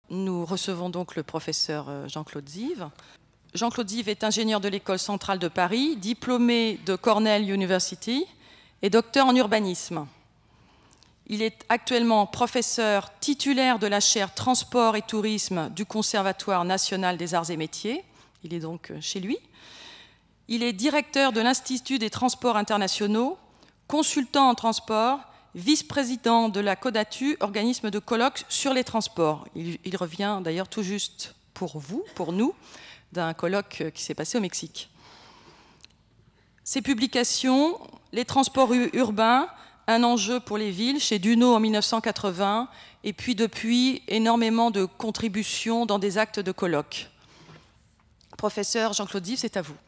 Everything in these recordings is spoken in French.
Nous recevons donc le professeur Jean-Claude Zive. Jean-Claude Zive est ingénieur de l'École centrale de Paris, diplômé de Cornell University et docteur en urbanisme. Il est actuellement professeur titulaire de la chaire Transport et Tourisme du Conservatoire national des arts et métiers. Il est donc chez lui. Il est directeur de l'Institut des transports internationaux, consultant en transport, vice-président de la CODATU, organisme de colloque sur les transports. Il revient d'ailleurs tout juste pour nous, d'un colloque qui s'est passé au Mexique. Ses publications, Les transports urbains, un enjeu pour les villes, chez Duno en 1980, et puis depuis, énormément de contributions dans des actes de colloque. Professeur Jean-Claude Zive, c'est à vous.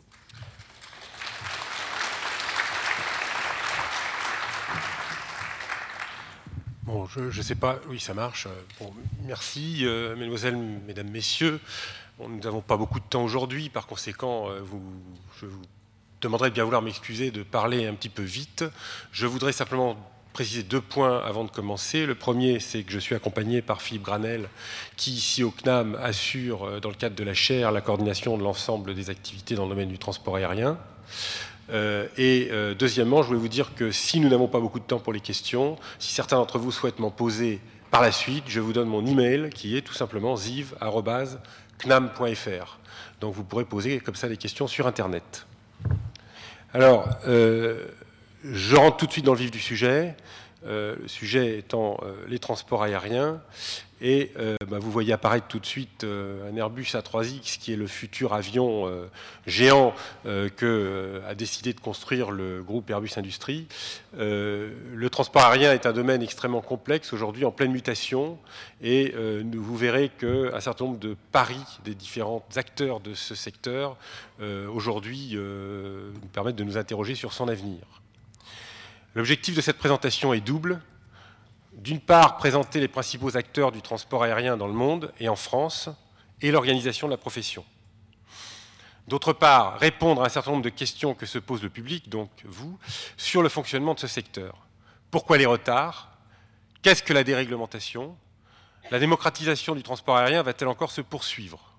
Bon, je ne sais pas, oui, ça marche. Bon, merci, mesdemoiselles, mesdames, messieurs. Bon, nous n'avons pas beaucoup de temps aujourd'hui, par conséquent, je vous demanderai de bien vouloir m'excuser de parler un petit peu vite. Je voudrais simplement préciser 2 points avant de commencer. Le premier, c'est que je suis accompagné par Philippe Granel, qui, ici au CNAM, assure, dans le cadre de la chaire, la coordination de l'ensemble des activités dans le domaine du transport aérien. Deuxièmement, je voulais vous dire que si nous n'avons pas beaucoup de temps pour les questions, si certains d'entre vous souhaitent m'en poser par la suite, je vous donne mon email qui est tout simplement ziv@cnam.fr. Donc vous pourrez poser comme ça des questions sur Internet. Alors, je rentre tout de suite dans le vif du sujet. Le sujet étant les transports aériens. Et vous voyez apparaître tout de suite un Airbus A3X qui est le futur avion géant qu'a décidé de construire le groupe Airbus Industrie. Le transport aérien est un domaine extrêmement complexe, aujourd'hui en pleine mutation, et vous verrez qu'un certain nombre de paris des différents acteurs de ce secteur aujourd'hui nous permettent de nous interroger sur son avenir. L'objectif de cette présentation est double. D'une part, présenter les principaux acteurs du transport aérien dans le monde et en France, et l'organisation de la profession. D'autre part, répondre à un certain nombre de questions que se pose le public, donc vous, sur le fonctionnement de ce secteur. Pourquoi les retards? Qu'est-ce que la déréglementation? La démocratisation du transport aérien va-t-elle encore se poursuivre?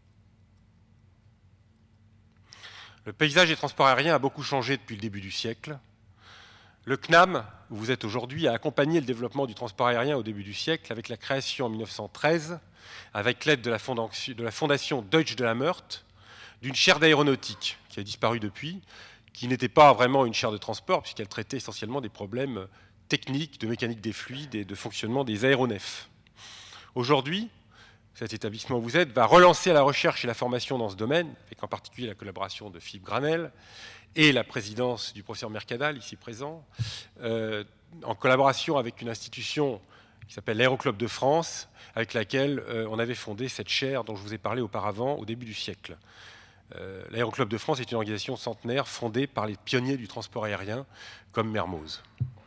Le paysage des transports aériens a beaucoup changé depuis le début du siècle. Le CNAM, où vous êtes aujourd'hui, a accompagné le développement du transport aérien au début du siècle avec la création en 1913, avec l'aide de la fondation Deutsche de la Meurthe, d'une chaire d'aéronautique qui a disparu depuis, qui n'était pas vraiment une chaire de transport puisqu'elle traitait essentiellement des problèmes techniques, de mécanique des fluides et de fonctionnement des aéronefs. Aujourd'hui, cet établissement où vous êtes va relancer la recherche et la formation dans ce domaine, avec en particulier la collaboration de Philippe Granel, et la présidence du professeur Mercadal, ici présent, en collaboration avec une institution qui s'appelle l'Aéroclub de France, avec laquelle on avait fondé cette chaire dont je vous ai parlé auparavant, au début du siècle. L'Aéroclub de France est une organisation centenaire fondée par les pionniers du transport aérien, comme Mermoz.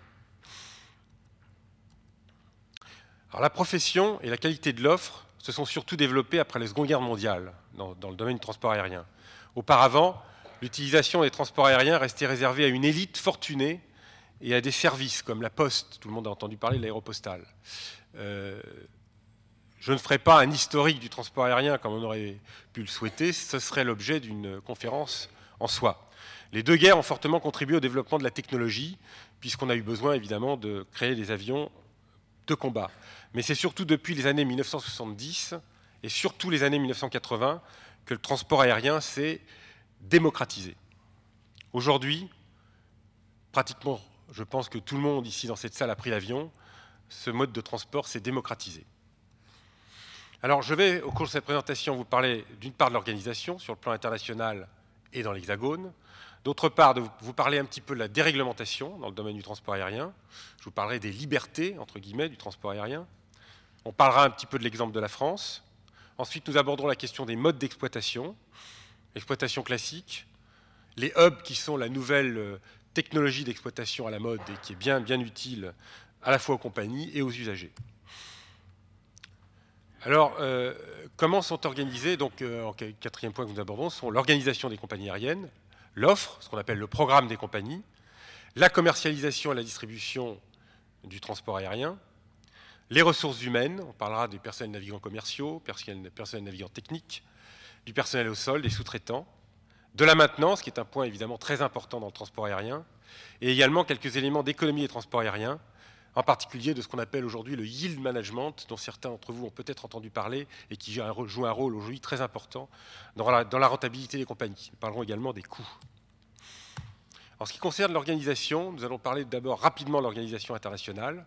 Alors, la profession et la qualité de l'offre se sont surtout développées après la Seconde Guerre mondiale, dans le domaine du transport aérien. Auparavant, l'utilisation des transports aériens restait réservée à une élite fortunée et à des services comme la Poste. Tout le monde a entendu parler de l'aéropostale. Je ne ferai pas un historique du transport aérien comme on aurait pu le souhaiter. Ce serait l'objet d'une conférence en soi. Les 2 guerres ont fortement contribué au développement de la technologie, puisqu'on a eu besoin évidemment de créer des avions de combat. Mais c'est surtout depuis les années 1970 et surtout les années 1980 que le transport aérien s'est démocratisé. Aujourd'hui, pratiquement, je pense que tout le monde ici dans cette salle a pris l'avion. Ce mode de transport s'est démocratisé. Alors, je vais, au cours de cette présentation, vous parler d'une part de l'organisation sur le plan international et dans l'Hexagone, d'autre part de vous parler un petit peu de la déréglementation dans le domaine du transport aérien. Je vous parlerai des libertés, entre guillemets, du transport aérien. On parlera un petit peu de l'exemple de la France. Ensuite, nous aborderons la question des modes d'exploitation. Exploitation classique, les hubs qui sont la nouvelle technologie d'exploitation à la mode et qui est bien utile à la fois aux compagnies et aux usagers. Alors, comment sont organisés, donc, en 4e point que nous abordons, sont l'organisation des compagnies aériennes, l'offre, ce qu'on appelle le programme des compagnies, la commercialisation et la distribution du transport aérien, Les ressources humaines, on parlera des personnels navigants commerciaux, personnels navigants techniques, du personnel au sol, des sous-traitants, de la maintenance, qui est un point évidemment très important dans le transport aérien, et également quelques éléments d'économie des transports aériens, en particulier de ce qu'on appelle aujourd'hui le yield management, dont certains d'entre vous ont peut-être entendu parler et qui joue un rôle aujourd'hui très important dans la rentabilité des compagnies. Nous parlerons également des coûts. En ce qui concerne l'organisation, nous allons parler d'abord rapidement de l'organisation internationale.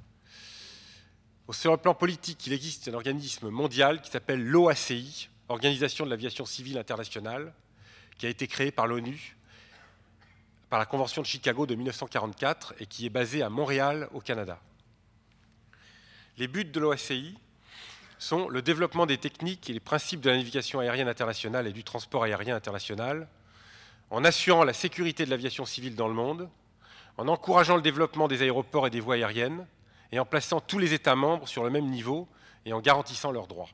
Sur le plan politique, il existe un organisme mondial qui s'appelle l'OACI, Organisation de l'aviation civile internationale, qui a été créé par l'ONU, par la Convention de Chicago de 1944 et qui est basée à Montréal, au Canada. Les buts de l'OACI sont le développement des techniques et les principes de la navigation aérienne internationale et du transport aérien international, en assurant la sécurité de l'aviation civile dans le monde, en encourageant le développement des aéroports et des voies aériennes, et en plaçant tous les États membres sur le même niveau et en garantissant leurs droits.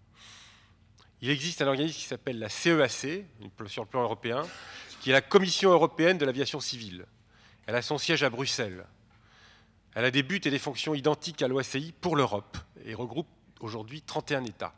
Il existe un organisme qui s'appelle la CEAC, sur le plan européen, qui est la Commission européenne de l'aviation civile. Elle a son siège à Bruxelles. Elle a des buts et des fonctions identiques à l'OACI pour l'Europe et regroupe aujourd'hui 31 États.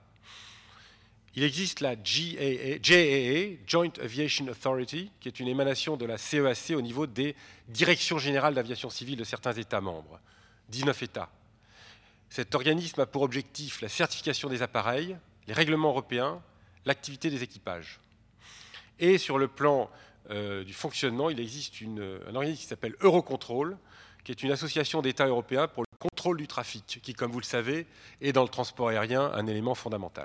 Il existe la JAA, Joint Aviation Authority, qui est une émanation de la CEAC au niveau des directions générales d'aviation civile de certains États membres, 19 États. Cet organisme a pour objectif la certification des appareils, les règlements européens, l'activité des équipages. Et sur le plan du fonctionnement, il existe un organisme qui s'appelle Eurocontrol, qui est une association d'États européens pour le contrôle du trafic, qui, comme vous le savez, est dans le transport aérien un élément fondamental.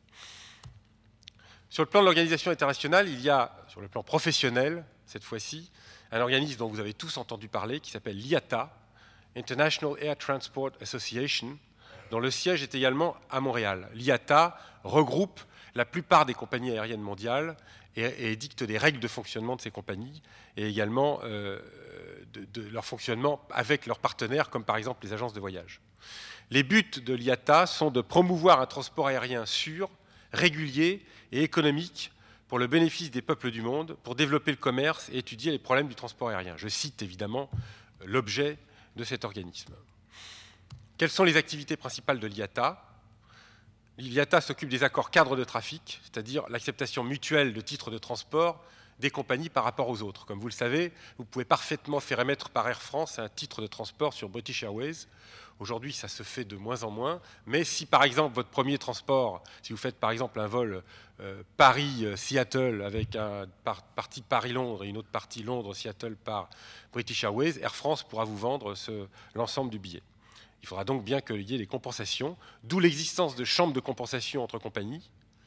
Sur le plan de l'organisation internationale, il y a, sur le plan professionnel, cette fois-ci, un organisme dont vous avez tous entendu parler, qui s'appelle l'IATA, International Air Transport Association, dont le siège est également à Montréal. L'IATA regroupe la plupart des compagnies aériennes mondiales et dicte des règles de fonctionnement de ces compagnies et également de leur fonctionnement avec leurs partenaires, comme par exemple les agences de voyage. Les buts de l'IATA sont de promouvoir un transport aérien sûr, régulier et économique pour le bénéfice des peuples du monde, pour développer le commerce et étudier les problèmes du transport aérien. Je cite évidemment l'objet de cet organisme. Quelles sont les activités principales de l'IATA ? L'IATA s'occupe des accords cadres de trafic, c'est-à-dire l'acceptation mutuelle de titres de transport des compagnies par rapport aux autres. Comme vous le savez, vous pouvez parfaitement faire émettre par Air France un titre de transport sur British Airways. Aujourd'hui, ça se fait de moins en moins. Mais si, par exemple, votre premier transport, si vous faites par exemple un vol Paris-Seattle avec une partie Paris-Londres et une autre partie Londres-Seattle par British Airways, Air France pourra vous vendre l'ensemble du billet. Il faudra donc bien qu'il y ait des compensations, d'où l'existence de chambres de compensation entre compagnies.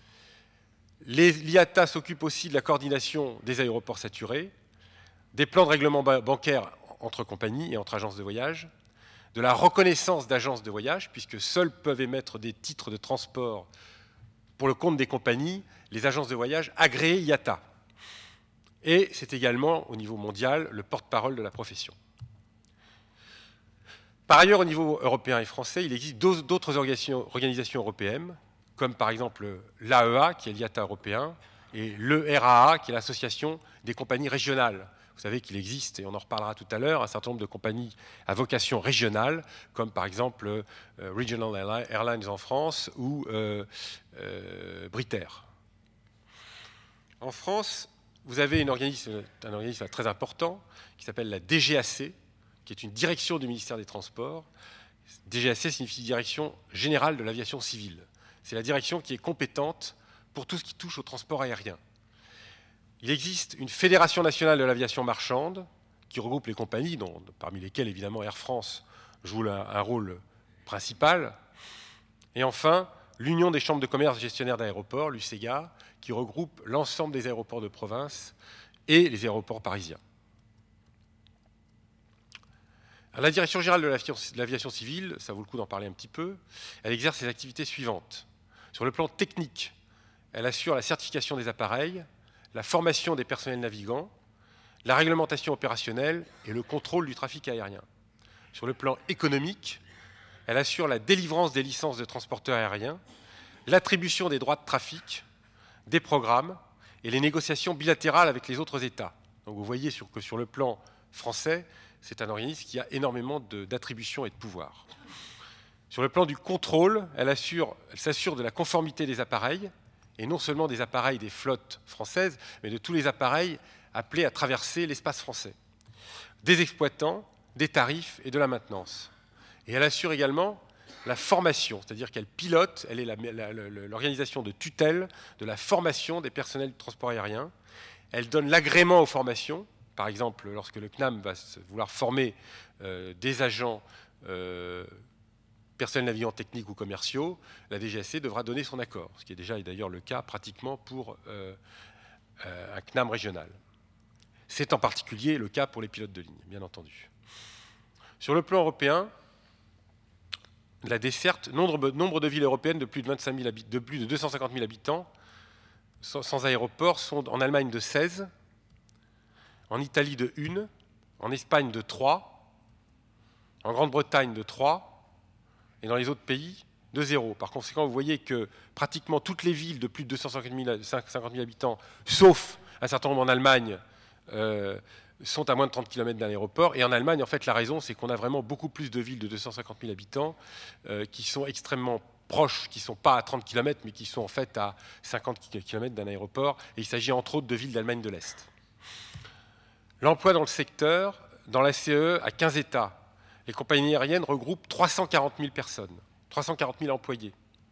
L'IATA s'occupe aussi de la coordination des aéroports saturés, des plans de règlement bancaire entre compagnies et entre agences de voyage, de la reconnaissance d'agences de voyage, puisque seules peuvent émettre des titres de transport pour le compte des compagnies les agences de voyage agréées IATA. Et c'est également, au niveau mondial, le porte-parole de la profession. Par ailleurs, au niveau européen et français, il existe d'autres organisations européennes, comme par exemple l'AEA, qui est l'IATA européen, et l'ERAA, qui est l'association des compagnies régionales. Vous savez qu'il existe, et on en reparlera tout à l'heure, un certain nombre de compagnies à vocation régionale, comme par exemple Regional Airlines en France ou Britair. En France, vous avez un organisme très important qui s'appelle la DGAC, qui est une direction du ministère des Transports. DGAC signifie Direction Générale de l'Aviation Civile. C'est la direction qui est compétente pour tout ce qui touche au transport aérien. Il existe une Fédération nationale de l'aviation marchande qui regroupe les compagnies, parmi lesquelles évidemment Air France joue un rôle principal. Et enfin, l'Union des chambres de commerce gestionnaires d'aéroports, l'UCEGA, qui regroupe l'ensemble des aéroports de province et les aéroports parisiens. Alors, la Direction générale de l'aviation civile, ça vaut le coup d'en parler un petit peu, elle exerce ses activités suivantes. Sur le plan technique, elle assure la certification des appareils, la formation des personnels navigants, la réglementation opérationnelle et le contrôle du trafic aérien. Sur le plan économique, elle assure la délivrance des licences de transporteurs aériens, l'attribution des droits de trafic, des programmes et les négociations bilatérales avec les autres États. Donc vous voyez que sur le plan français, c'est un organisme qui a énormément d'attributions et de pouvoirs. Sur le plan du contrôle, elle s'assure de la conformité des appareils, et non seulement des appareils des flottes françaises, mais de tous les appareils appelés à traverser l'espace français, des exploitants, des tarifs et de la maintenance. Et elle assure également la formation, c'est-à-dire qu'elle pilote, elle est l'organisation de tutelle de la formation des personnels de transport aérien. Elle donne l'agrément aux formations, par exemple lorsque le CNAM va vouloir former des agents personnels navigants techniques ou commerciaux, la DGAC devra donner son accord, ce qui est déjà d'ailleurs le cas pratiquement pour un CNAM régional. C'est en particulier le cas pour les pilotes de ligne, bien entendu. Sur le plan européen, la desserte, nombre de villes européennes de plus de 250 000 habitants sans aéroport sont en Allemagne de 16, en Italie de 1, en Espagne de 3, en Grande-Bretagne de 3, et dans les autres pays de 0. Par conséquent, vous voyez que pratiquement toutes les villes de plus de 250 000 habitants, sauf un certain nombre en Allemagne, sont à moins de 30 km d'un aéroport. Et en Allemagne, en fait, la raison, c'est qu'on a vraiment beaucoup plus de villes de 250 000 habitants qui sont extrêmement proches, qui ne sont pas à 30 km, mais qui sont en fait à 50 km d'un aéroport. Et il s'agit entre autres de villes d'Allemagne de l'Est. L'emploi dans le secteur, dans la CE, à 15 États, les compagnies aériennes regroupent 340 000 personnes, 340 000 employés.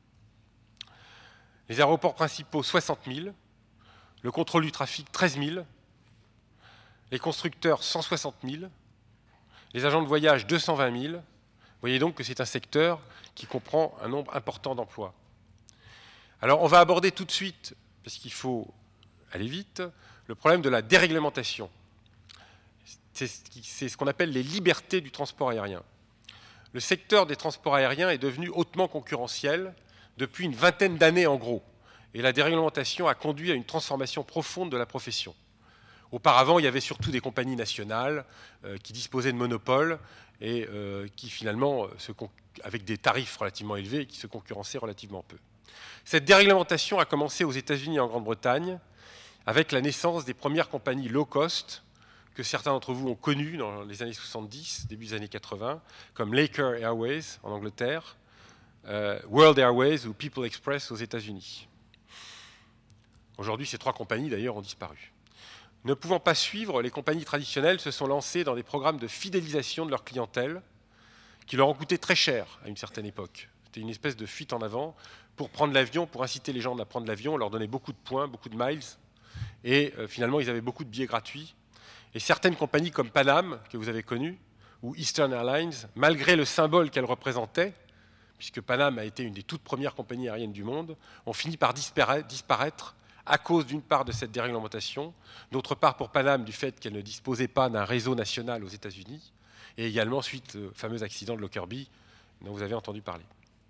Les aéroports principaux, 60 000. Le contrôle du trafic, 13 000. Les constructeurs, 160 000. Les agents de voyage, 220 000. Vous voyez donc que c'est un secteur qui comprend un nombre important d'emplois. Alors, on va aborder tout de suite, parce qu'il faut aller vite, le problème de la déréglementation. C'est ce qu'on appelle les libertés du transport aérien. Le secteur des transports aériens est devenu hautement concurrentiel depuis une vingtaine d'années en gros. Et la déréglementation a conduit à une transformation profonde de la profession. Auparavant, il y avait surtout des compagnies nationales qui disposaient de monopoles et qui finalement, avec des tarifs relativement élevés, qui se concurrençaient relativement peu. Cette déréglementation a commencé aux États-Unis et en Grande-Bretagne avec la naissance des premières compagnies low cost que certains d'entre vous ont connues dans les années 70, début des années 80, comme Laker Airways en Angleterre, World Airways ou People Express aux États-Unis. Aujourd'hui, ces trois compagnies, d'ailleurs, ont disparu. Ne pouvant pas suivre, les compagnies traditionnelles se sont lancées dans des programmes de fidélisation de leur clientèle qui leur ont coûté très cher à une certaine époque. C'était une espèce de fuite en avant pour prendre l'avion, pour inciter les gens à prendre l'avion, on leur donnait beaucoup de points, beaucoup de miles, et finalement, ils avaient beaucoup de billets gratuits. Et certaines compagnies comme Pan Am, que vous avez connues, ou Eastern Airlines, malgré le symbole qu'elles représentaient, puisque Pan Am a été une des toutes premières compagnies aériennes du monde, ont fini par disparaître à cause d'une part de cette déréglementation, d'autre part pour Pan Am du fait qu'elle ne disposait pas d'un réseau national aux États-Unis, et également suite au fameux accident de Lockerbie dont vous avez entendu parler.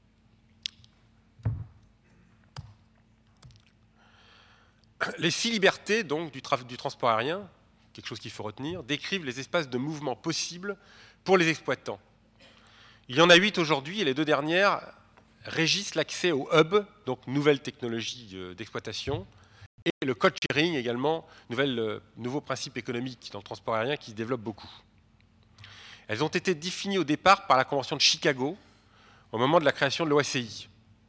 Les 6 libertés donc, du transport aérien, quelque chose qu'il faut retenir, décrivent les espaces de mouvement possibles pour les exploitants. Il y en a 8 aujourd'hui et les 2 dernières régissent l'accès au hub, donc nouvelle technologie d'exploitation, et le code sharing également, nouveau principe économique dans le transport aérien qui se développe beaucoup. Elles ont été définies au départ par la Convention de Chicago au moment de la création de l'OACI.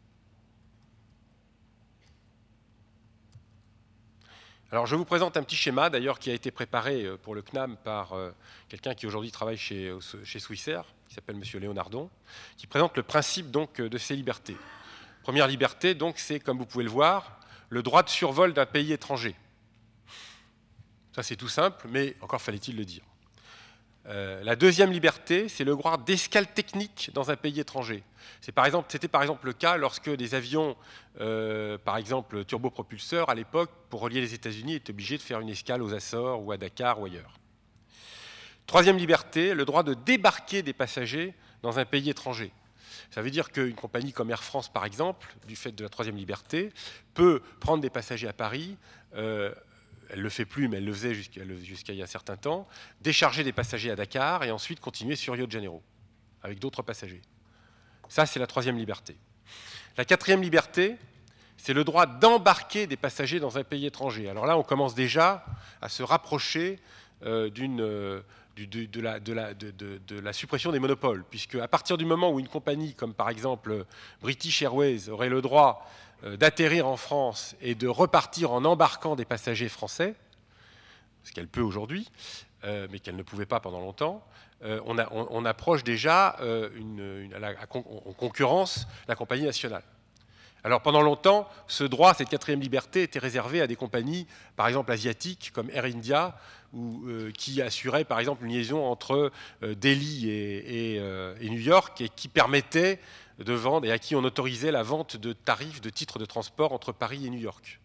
Alors je vous présente un petit schéma d'ailleurs qui a été préparé pour le CNAM par quelqu'un qui aujourd'hui travaille chez Swissair, qui s'appelle M. Léonardon, qui présente le principe donc de ces libertés. Première liberté, donc, c'est, comme vous pouvez le voir, le droit de survol d'un pays étranger. Ça c'est tout simple, mais encore fallait-il le dire. La deuxième liberté, c'est le droit d'escale technique dans un pays étranger. C'était par exemple le cas lorsque des avions, par exemple turbopropulseurs, à l'époque, pour relier les États-Unis, étaient obligés de faire une escale aux Açores ou à Dakar ou ailleurs. Troisième liberté, le droit de débarquer des passagers dans un pays étranger. Ça veut dire qu'une compagnie comme Air France, par exemple, du fait de la troisième liberté, peut prendre des passagers à Paris, elle ne le fait plus, mais elle le faisait jusqu'à il y a un certain temps, décharger des passagers à Dakar et ensuite continuer sur Rio de Janeiro, avec d'autres passagers. Ça, c'est la troisième liberté. La quatrième liberté, c'est le droit d'embarquer des passagers dans un pays étranger. Alors là, on commence déjà à se rapprocher d'une de la suppression des monopoles, puisque à partir du moment où une compagnie comme par exemple British Airways aurait le droit d'atterrir en France et de repartir en embarquant des passagers français, ce qu'elle peut aujourd'hui, mais qu'elle ne pouvait pas pendant longtemps, on approche déjà en concurrence la compagnie nationale. Alors pendant longtemps, ce droit, cette quatrième liberté, était réservé à des compagnies, par exemple asiatiques, comme Air India, qui assuraient par exemple une liaison entre Delhi et New York, et qui permettait de vendre, et à qui on autorisait la vente de tarifs de titres de transport entre Paris et New York.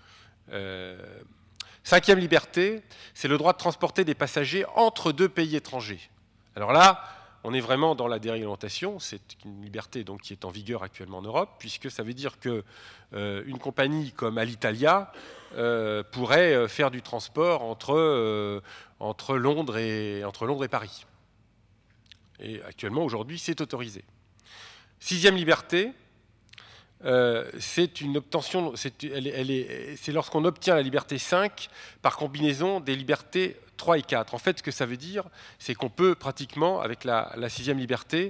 Cinquième liberté, c'est le droit de transporter des passagers entre deux pays étrangers. Alors là, on est vraiment dans la déréglementation, c'est une liberté donc, qui est en vigueur actuellement en Europe, puisque ça veut dire qu'une compagnie comme Alitalia pourrait faire du transport entre Londres et Paris. Et actuellement, aujourd'hui, c'est autorisé. Sixième liberté, c'est une obtention, c'est lorsqu'on obtient la liberté 5 par combinaison des libertés 3 et 4. En fait, ce que ça veut dire, c'est qu'on peut pratiquement, avec la sixième liberté,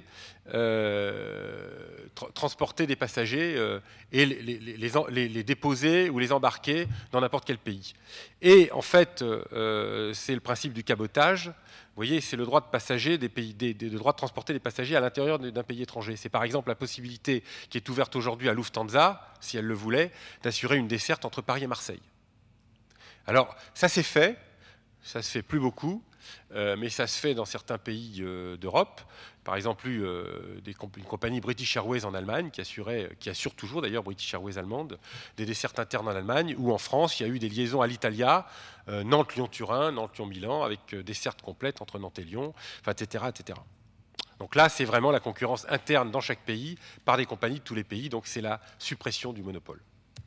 transporter des passagers et les déposer ou les embarquer dans n'importe quel pays. Et en fait, c'est le principe du cabotage. Vous voyez, c'est le droit de passager le droit de transporter des passagers à l'intérieur d'un pays étranger. C'est par exemple la possibilité qui est ouverte aujourd'hui à Lufthansa, si elle le voulait, d'assurer une desserte entre Paris et Marseille. Alors, ça s'est fait. Ça se fait plus beaucoup, mais ça se fait dans certains pays d'Europe. Par exemple, une compagnie British Airways en Allemagne, qui assure toujours d'ailleurs British Airways allemande, des dessertes internes en Allemagne, ou en France, il y a eu des liaisons Alitalia, Nantes-Lyon-Turin, Nantes-Lyon-Milan, avec dessertes complètes entre Nantes et Lyon, enfin, etc., etc. Donc là, c'est vraiment la concurrence interne dans chaque pays, par des compagnies de tous les pays, donc c'est la suppression du monopole.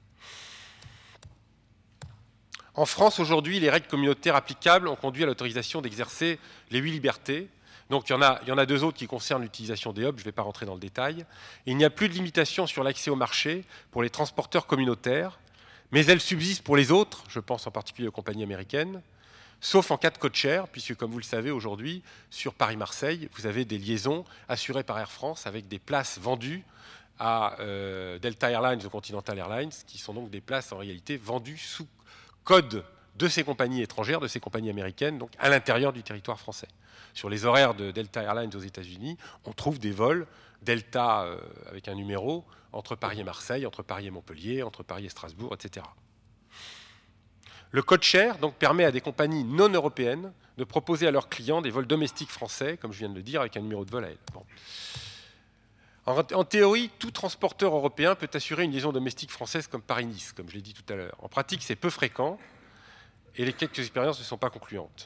En France, aujourd'hui, les règles communautaires applicables ont conduit à l'autorisation d'exercer les 8 libertés. Donc il y en a 2 autres qui concernent l'utilisation des hubs, je ne vais pas rentrer dans le détail. Il n'y a plus de limitation sur l'accès au marché pour les transporteurs communautaires, mais elles subsistent pour les autres, je pense en particulier aux compagnies américaines, sauf en cas de code-share, puisque comme vous le savez aujourd'hui, sur Paris-Marseille, vous avez des liaisons assurées par Air France avec des places vendues à Delta Airlines ou Continental Airlines, qui sont donc des places en réalité vendues sous code de ces compagnies étrangères, de ces compagnies américaines, donc à l'intérieur du territoire français. Sur les horaires de Delta Airlines aux États-Unis, on trouve des vols Delta avec un numéro entre Paris et Marseille, entre Paris et Montpellier, entre Paris et Strasbourg, etc. Le code share donc, permet à des compagnies non européennes de proposer à leurs clients des vols domestiques français, comme je viens de le dire, avec un numéro de vol à elle. Bon. En théorie, tout transporteur européen peut assurer une liaison domestique française comme Paris-Nice, comme je l'ai dit tout à l'heure. En pratique, c'est peu fréquent et les quelques expériences ne sont pas concluantes.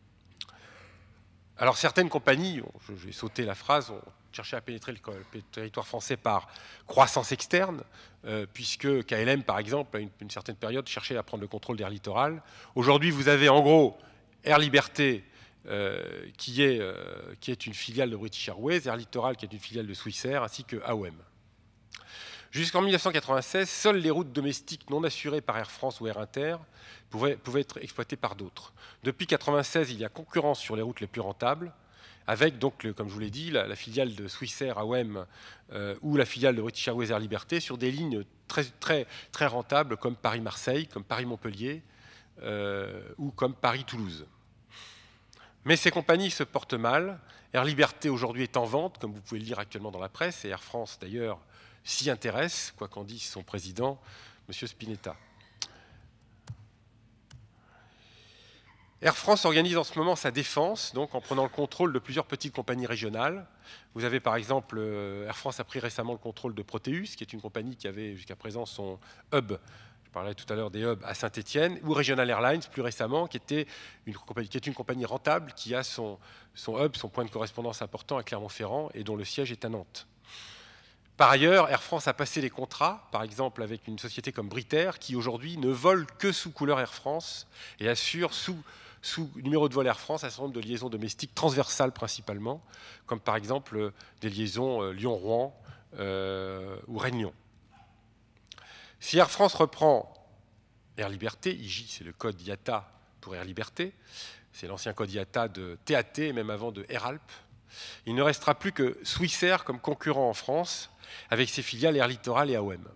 Alors certaines compagnies, je vais sauter la phrase, ont cherché à pénétrer le territoire français par croissance externe, puisque KLM, par exemple, à une certaine période, cherchait à prendre le contrôle d'Air Littoral. Aujourd'hui, vous avez en gros Air Liberté, qui est une filiale de British Airways, Air Littoral qui est une filiale de Swissair, ainsi que AOM. Jusqu'en 1996, seules les routes domestiques non assurées par Air France ou Air Inter pouvaient être exploitées par d'autres. Depuis 1996, il y a concurrence sur les routes les plus rentables, avec donc, comme je vous l'ai dit, la filiale de Swissair AOM ou la filiale de British Airways Air Liberté sur des lignes très rentables comme Paris-Marseille, comme Paris-Montpellier ou comme Paris-Toulouse. Mais ces compagnies se portent mal. Air Liberté aujourd'hui est en vente, comme vous pouvez le lire actuellement dans la presse, et Air France d'ailleurs s'y intéresse, quoi qu'en dise son président, M. Spinetta. Air France organise en ce moment sa défense, donc en prenant le contrôle de plusieurs petites compagnies régionales. Vous avez par exemple, Air France a pris récemment le contrôle de Proteus, qui est une compagnie qui avait jusqu'à présent son hub, je parlais tout à l'heure des hubs à Saint-Étienne, ou Regional Airlines plus récemment, qui est une compagnie rentable, qui a son hub, son point de correspondance important à Clermont-Ferrand et dont le siège est à Nantes. Par ailleurs, Air France a passé des contrats, par exemple avec une société comme Britair, qui aujourd'hui ne vole que sous couleur Air France et assure sous numéro de vol Air France un certain nombre de liaisons domestiques transversales principalement, comme par exemple des liaisons Lyon-Rouen ou Rennes-Lyon. Si Air France reprend Air Liberté, IJ c'est le code IATA pour Air Liberté, c'est l'ancien code IATA de TAT, et même avant de Airalp. Il ne restera plus que Swissair comme concurrent en France, avec ses filiales Air Littoral et AOM.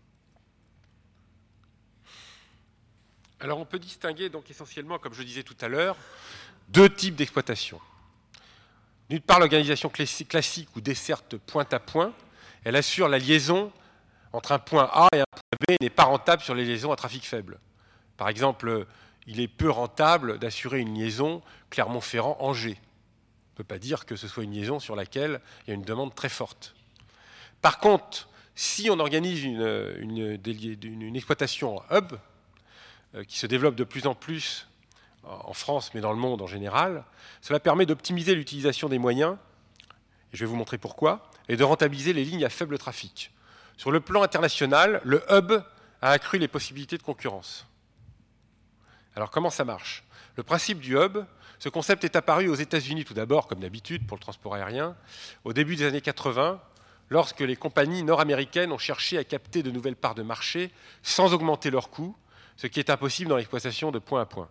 Alors on peut distinguer donc essentiellement, comme je disais tout à l'heure, deux types d'exploitation. D'une part, l'organisation classique ou desserte point à point, elle assure la liaison entre un point A et un point B et n'est pas rentable sur les liaisons à trafic faible. Par exemple, il est peu rentable d'assurer une liaison Clermont-Ferrand-Angers. On ne peut pas dire que ce soit une liaison sur laquelle il y a une demande très forte. Par contre, si on organise une exploitation en hub, qui se développe de plus en plus en France, mais dans le monde en général, cela permet d'optimiser l'utilisation des moyens, et je vais vous montrer pourquoi, et de rentabiliser les lignes à faible trafic. Sur le plan international, le hub a accru les possibilités de concurrence. Alors comment ça marche? Le principe du hub, ce concept est apparu aux États-Unis tout d'abord, comme d'habitude pour le transport aérien, au début des années 80, lorsque les compagnies nord-américaines ont cherché à capter de nouvelles parts de marché sans augmenter leurs coûts, ce qui est impossible dans l'exploitation de point à point.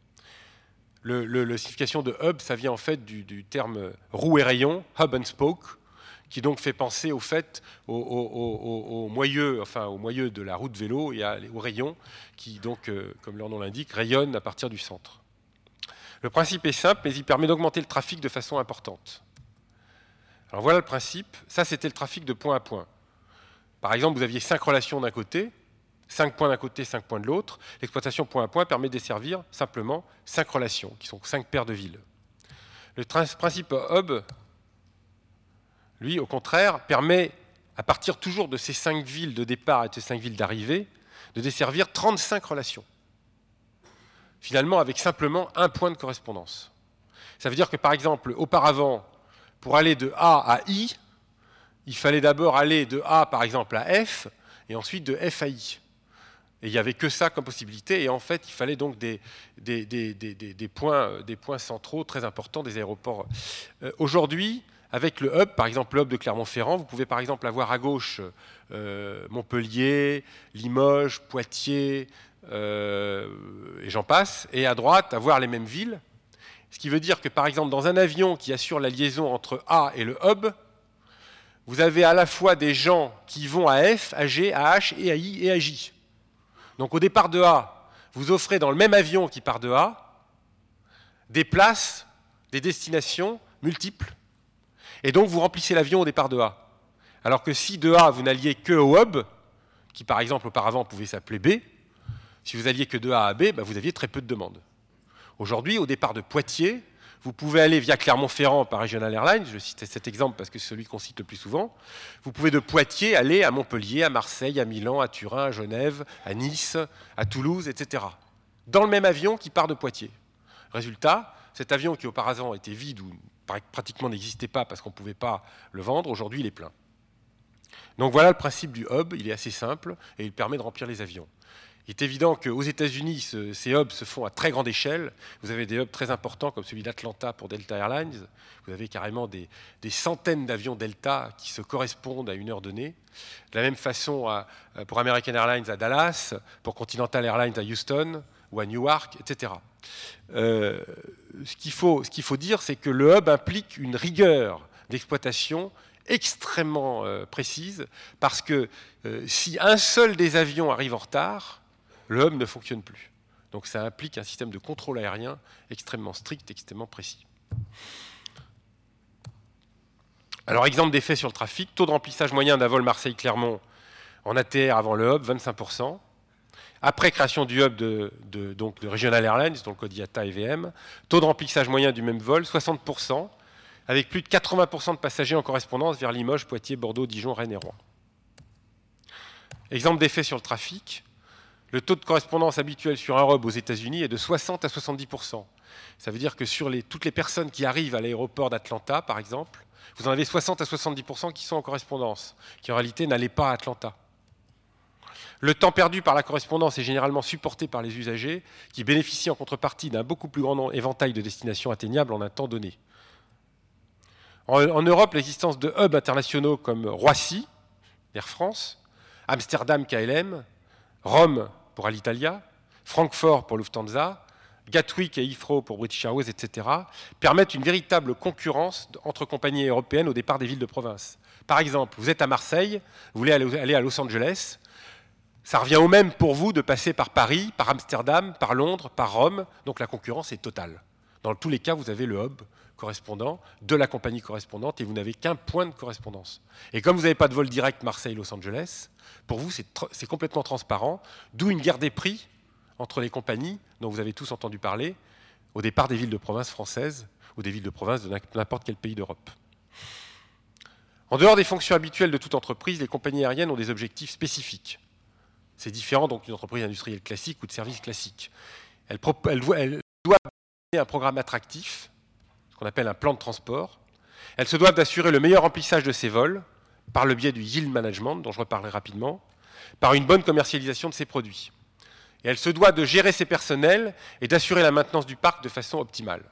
La signification de hub, ça vient en fait du terme roue et rayon, hub and spoke, qui donc fait penser au moyeu, enfin au moyeu de la roue de vélo et aux rayons qui donc, comme leur nom l'indique, rayonnent à partir du centre. Le principe est simple, mais il permet d'augmenter le trafic de façon importante. Alors voilà le principe. Ça, c'était le trafic de point à point. Par exemple, vous aviez 5 relations d'un côté, 5 points d'un côté, 5 points de l'autre. L'exploitation point à point permet de desservir simplement 5 relations, qui sont 5 paires de villes. Le principe hub, lui, au contraire, permet, à partir toujours de ces 5 villes de départ et de ces 5 villes d'arrivée, de desservir 35 relations. Finalement, avec simplement un point de correspondance. Ça veut dire que, par exemple, auparavant, pour aller de A à I, il fallait d'abord aller de A, par exemple, à F, et ensuite de F à I. Et il n'y avait que ça comme possibilité, et en fait, il fallait donc des points centraux très importants des aéroports. Aujourd'hui, avec le hub, par exemple le hub de Clermont-Ferrand, vous pouvez par exemple avoir à gauche Montpellier, Limoges, Poitiers, et j'en passe, et à droite, avoir les mêmes villes. Ce qui veut dire que, par exemple, dans un avion qui assure la liaison entre A et le hub, vous avez à la fois des gens qui vont à F, à G, à H, et à I et à J. Donc au départ de A, vous offrez dans le même avion qui part de A des places, des destinations multiples. Et donc vous remplissez l'avion au départ de A. Alors que si de A, vous n'alliez que au hub, qui par exemple auparavant pouvait s'appeler B, si vous alliez que de A à B, vous aviez très peu de demandes. Aujourd'hui, au départ de Poitiers, vous pouvez aller via Clermont-Ferrand par Regional Airlines, je cite cet exemple parce que c'est celui qu'on cite le plus souvent. Vous pouvez de Poitiers aller à Montpellier, à Marseille, à Milan, à Turin, à Genève, à Nice, à Toulouse, etc. Dans le même avion qui part de Poitiers. Résultat, cet avion qui auparavant était vide ou pratiquement n'existait pas parce qu'on ne pouvait pas le vendre, aujourd'hui il est plein. Donc voilà le principe du hub, il est assez simple et il permet de remplir les avions. Il est évident qu'aux États-Unis, ces hubs se font à très grande échelle. Vous avez des hubs très importants comme celui d'Atlanta pour Delta Airlines. Vous avez carrément des centaines d'avions Delta qui se correspondent à une heure donnée. De la même façon pour American Airlines à Dallas, pour Continental Airlines à Houston ou à Newark, etc. Ce qu'il faut dire, c'est que le hub implique une rigueur d'exploitation extrêmement précise, parce que si un seul des avions arrive en retard, le hub ne fonctionne plus. Donc ça implique un système de contrôle aérien extrêmement strict, extrêmement précis. Alors, exemple d'effet sur le trafic, taux de remplissage moyen d'un vol Marseille-Clermont en ATR avant le hub, 25%. Après création du hub de Regional Airlines, dont le code IATA et VM, taux de remplissage moyen du même vol, 60%, avec plus de 80% de passagers en correspondance vers Limoges, Poitiers, Bordeaux, Dijon, Rennes et Rouen. Exemple d'effet sur le trafic, le taux de correspondance habituel sur un hub aux États-Unis est de 60 à 70%. Ça veut dire que sur toutes les personnes qui arrivent à l'aéroport d'Atlanta, par exemple, vous en avez 60 à 70% qui sont en correspondance, qui en réalité n'allaient pas à Atlanta. Le temps perdu par la correspondance est généralement supporté par les usagers, qui bénéficient en contrepartie d'un beaucoup plus grand éventail de destinations atteignables en un temps donné. En Europe, l'existence de hubs internationaux comme Roissy, Air France, Amsterdam, KLM, Rome pour Alitalia, Francfort pour Lufthansa, Gatwick et Heathrow pour British Airways, etc., permettent une véritable concurrence entre compagnies européennes au départ des villes de province. Par exemple, vous êtes à Marseille, vous voulez aller à Los Angeles, ça revient au même pour vous de passer par Paris, par Amsterdam, par Londres, par Rome, donc la concurrence est totale. Dans tous les cas, vous avez le hub correspondant de la compagnie correspondante et vous n'avez qu'un point de correspondance. Et comme vous n'avez pas de vol direct Marseille-Los Angeles, pour vous, c'est complètement transparent, d'où une guerre des prix entre les compagnies dont vous avez tous entendu parler au départ des villes de province françaises ou des villes de province de n'importe quel pays d'Europe. En dehors des fonctions habituelles de toute entreprise, les compagnies aériennes ont des objectifs spécifiques. C'est différent donc d'une entreprise industrielle classique ou de service classique. Elles doivent un programme attractif, ce qu'on appelle un plan de transport. Elles se doivent d'assurer le meilleur remplissage de ces vols par le biais du yield management, dont je reparlerai rapidement, par une bonne commercialisation de ces produits. Et elles se doivent de gérer ses personnels et d'assurer la maintenance du parc de façon optimale.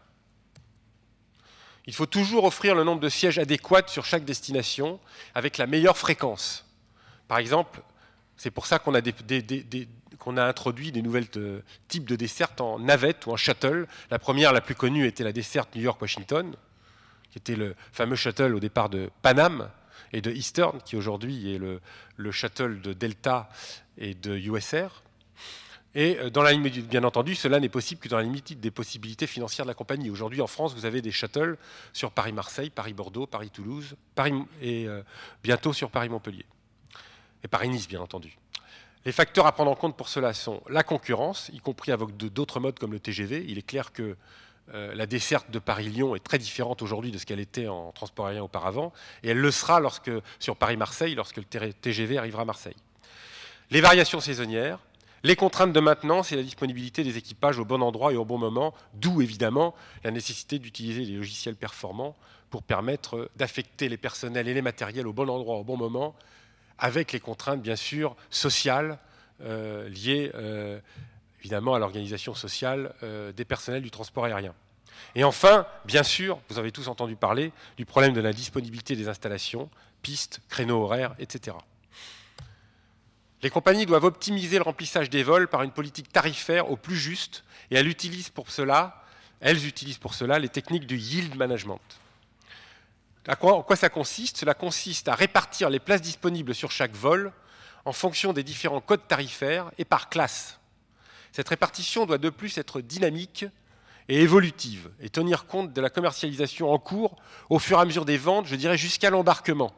Il faut toujours offrir le nombre de sièges adéquats sur chaque destination avec la meilleure fréquence. Par exemple, c'est pour ça qu'on a introduit des nouveaux types de dessertes en navette ou en shuttle. La première, la plus connue, était la desserte New York-Washington, qui était le fameux shuttle au départ de Panam et de Eastern, qui aujourd'hui est le shuttle de Delta et de USR. Et dans la limite, bien entendu, cela n'est possible que dans la limite des possibilités financières de la compagnie. Aujourd'hui, en France, vous avez des shuttles sur Paris-Marseille, Paris-Bordeaux, Paris-Toulouse, et bientôt sur Paris-Montpellier. Et Paris-Nice, bien entendu. Les facteurs à prendre en compte pour cela sont la concurrence, y compris avec d'autres modes comme le TGV. Il est clair que la desserte de Paris-Lyon est très différente aujourd'hui de ce qu'elle était en transport aérien auparavant, et elle le sera sur Paris-Marseille lorsque le TGV arrivera à Marseille. Les variations saisonnières, les contraintes de maintenance et la disponibilité des équipages au bon endroit et au bon moment, d'où évidemment la nécessité d'utiliser des logiciels performants pour permettre d'affecter les personnels et les matériels au bon endroit au bon moment, avec les contraintes bien sûr sociales liées évidemment à l'organisation sociale des personnels du transport aérien. Et enfin, bien sûr, vous avez tous entendu parler du problème de la disponibilité des installations, pistes, créneaux horaires, etc. Les compagnies doivent optimiser le remplissage des vols par une politique tarifaire au plus juste et elles utilisent pour cela les techniques du yield management. En quoi ça consiste ? Cela consiste à répartir les places disponibles sur chaque vol en fonction des différents codes tarifaires et par classe. Cette répartition doit de plus être dynamique et évolutive et tenir compte de la commercialisation en cours au fur et à mesure des ventes, je dirais jusqu'à l'embarquement.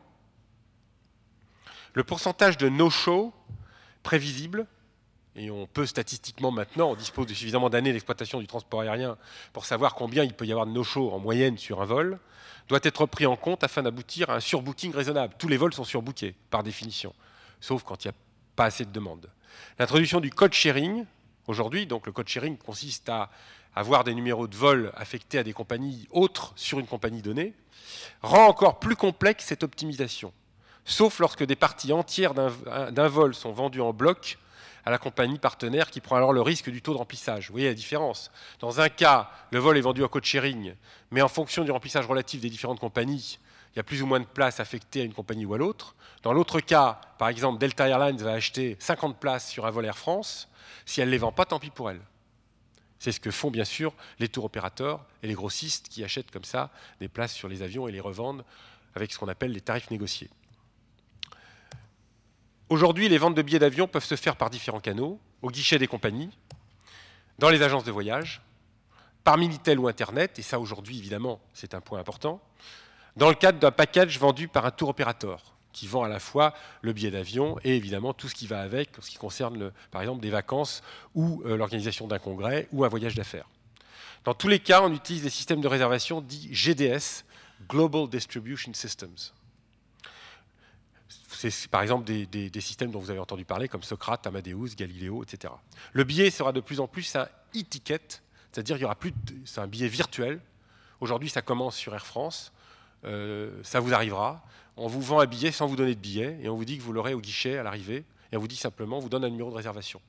Le pourcentage de no-show prévisible, et on peut statistiquement maintenant, on dispose de suffisamment d'années d'exploitation du transport aérien pour savoir combien il peut y avoir de no-show en moyenne sur un vol, doit être pris en compte afin d'aboutir à un surbooking raisonnable. Tous les vols sont surbookés, par définition, sauf quand il n'y a pas assez de demandes. L'introduction du code sharing, aujourd'hui, donc le code sharing consiste à avoir des numéros de vol affectés à des compagnies autres sur une compagnie donnée, rend encore plus complexe cette optimisation, sauf lorsque des parties entières d'un vol sont vendues en bloc à la compagnie partenaire qui prend alors le risque du taux de remplissage. Vous voyez la différence. Dans un cas, le vol est vendu en code sharing, mais en fonction du remplissage relatif des différentes compagnies, il y a plus ou moins de places affectées à une compagnie ou à l'autre. Dans l'autre cas, par exemple, Delta Airlines va acheter 50 places sur un vol Air France. Si elle ne les vend pas, tant pis pour elle. C'est ce que font bien sûr les tour opérateurs et les grossistes qui achètent comme ça des places sur les avions et les revendent avec ce qu'on appelle les tarifs négociés. Aujourd'hui, les ventes de billets d'avion peuvent se faire par différents canaux, au guichet des compagnies, dans les agences de voyage, par Minitel ou Internet, et ça aujourd'hui évidemment c'est un point important, dans le cadre d'un package vendu par un tour opérateur, qui vend à la fois le billet d'avion et évidemment tout ce qui va avec, ce qui concerne par exemple des vacances ou l'organisation d'un congrès ou un voyage d'affaires. Dans tous les cas, on utilise des systèmes de réservation dits GDS, Global Distribution Systems. C'est par exemple des systèmes dont vous avez entendu parler, comme Socrate, Amadeus, Galileo, etc. Le billet sera de plus en plus un e-ticket, c'est-à-dire qu'il y aura c'est un billet virtuel. Aujourd'hui, ça commence sur Air France, ça vous arrivera. On vous vend un billet sans vous donner de billet, et on vous dit que vous l'aurez au guichet à l'arrivée, et on vous dit simplement, on vous donne un numéro de réservation.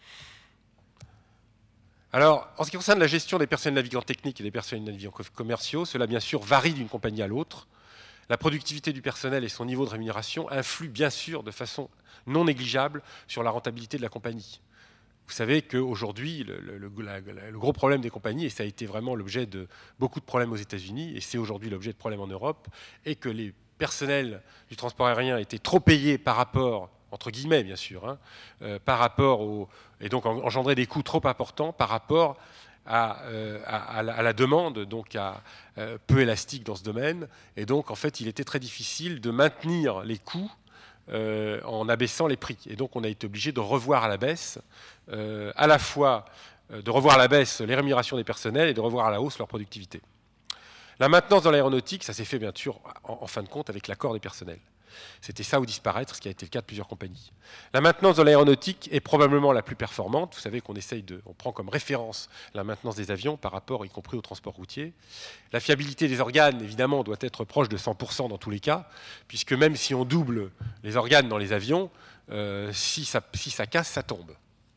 Alors, en ce qui concerne la gestion des personnels navigants techniques et des personnels navigants commerciaux, cela bien sûr varie d'une compagnie à l'autre. La productivité du personnel et son niveau de rémunération influent bien sûr de façon non négligeable sur la rentabilité de la compagnie. Vous savez qu'aujourd'hui, le gros problème des compagnies, et ça a été vraiment l'objet de beaucoup de problèmes aux États-Unis, et c'est aujourd'hui l'objet de problèmes en Europe, est que les personnels du transport aérien étaient trop payés par rapport, entre guillemets bien sûr, par rapport et donc engendraient des coûts trop importants par rapport à la demande, donc peu élastique dans ce domaine, et donc en fait il était très difficile de maintenir les coûts en abaissant les prix. Et donc on a été obligé de revoir à la baisse, à la fois de revoir à la baisse les rémunérations des personnels et de revoir à la hausse leur productivité. La maintenance dans l'aéronautique, ça s'est fait bien sûr en fin de compte avec l'accord des personnels. C'était ça ou disparaître, ce qui a été le cas de plusieurs compagnies. La maintenance dans l'aéronautique est probablement la plus performante. Vous savez qu'on on prend comme référence la maintenance des avions par rapport, y compris au transport routier. La fiabilité des organes, évidemment, doit être proche de 100% dans tous les cas, puisque même si on double les organes dans les avions, si ça casse, ça tombe.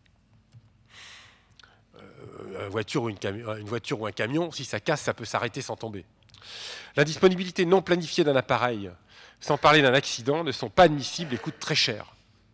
Une voiture ou un camion, si ça casse, ça peut s'arrêter sans tomber. La disponibilité non planifiée d'un appareil, sans parler d'un accident, ne sont pas admissibles et coûtent très cher.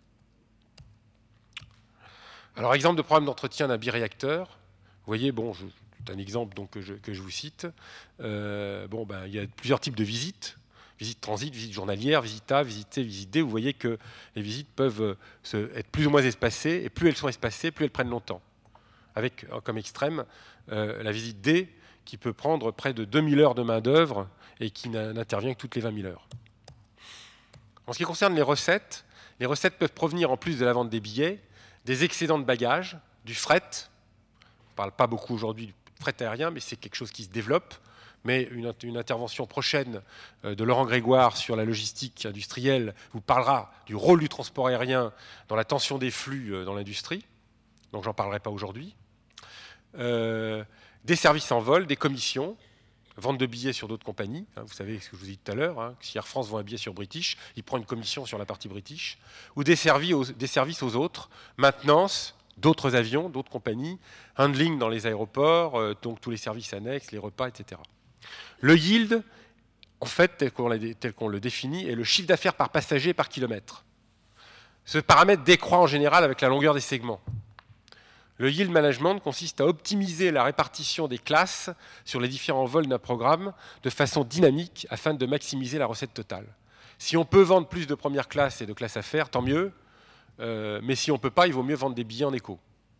Alors, exemple de programme d'entretien d'un biréacteur. Vous voyez, c'est un exemple donc, que je vous cite. Il y a plusieurs types de visites. Visite transit, visite journalière, visite A, visite C, visite D. Vous voyez que les visites peuvent être plus ou moins espacées, et plus elles sont espacées, plus elles prennent longtemps. Avec comme extrême la visite D, qui peut prendre près de 2000 heures de main-d'œuvre et qui n'intervient que toutes les 20 000 heures. En ce qui concerne les recettes peuvent provenir, en plus de la vente des billets, des excédents de bagages, du fret. On ne parle pas beaucoup aujourd'hui du fret aérien, mais c'est quelque chose qui se développe. Mais une intervention prochaine de Laurent Grégoire sur la logistique industrielle vous parlera du rôle du transport aérien dans la tension des flux dans l'industrie. Donc j'en parlerai pas aujourd'hui. Des services en vol, des commissions, vente de billets sur d'autres compagnies. Vous savez ce que je vous ai dit tout à l'heure. Si Air France vend un billet sur British, il prend une commission sur la partie British. Ou des services aux autres, maintenance d'autres avions, d'autres compagnies, handling dans les aéroports, donc tous les services annexes, les repas, etc. Le yield, en fait, tel qu'on le définit, est le chiffre d'affaires par passager par kilomètre. Ce paramètre décroît en général avec la longueur des segments. Le yield management consiste à optimiser la répartition des classes sur les différents vols d'un programme de façon dynamique afin de maximiser la recette totale. Si on peut vendre plus de première classe et de classe affaires, tant mieux. Mais si on ne peut pas, il vaut mieux vendre des billets en éco.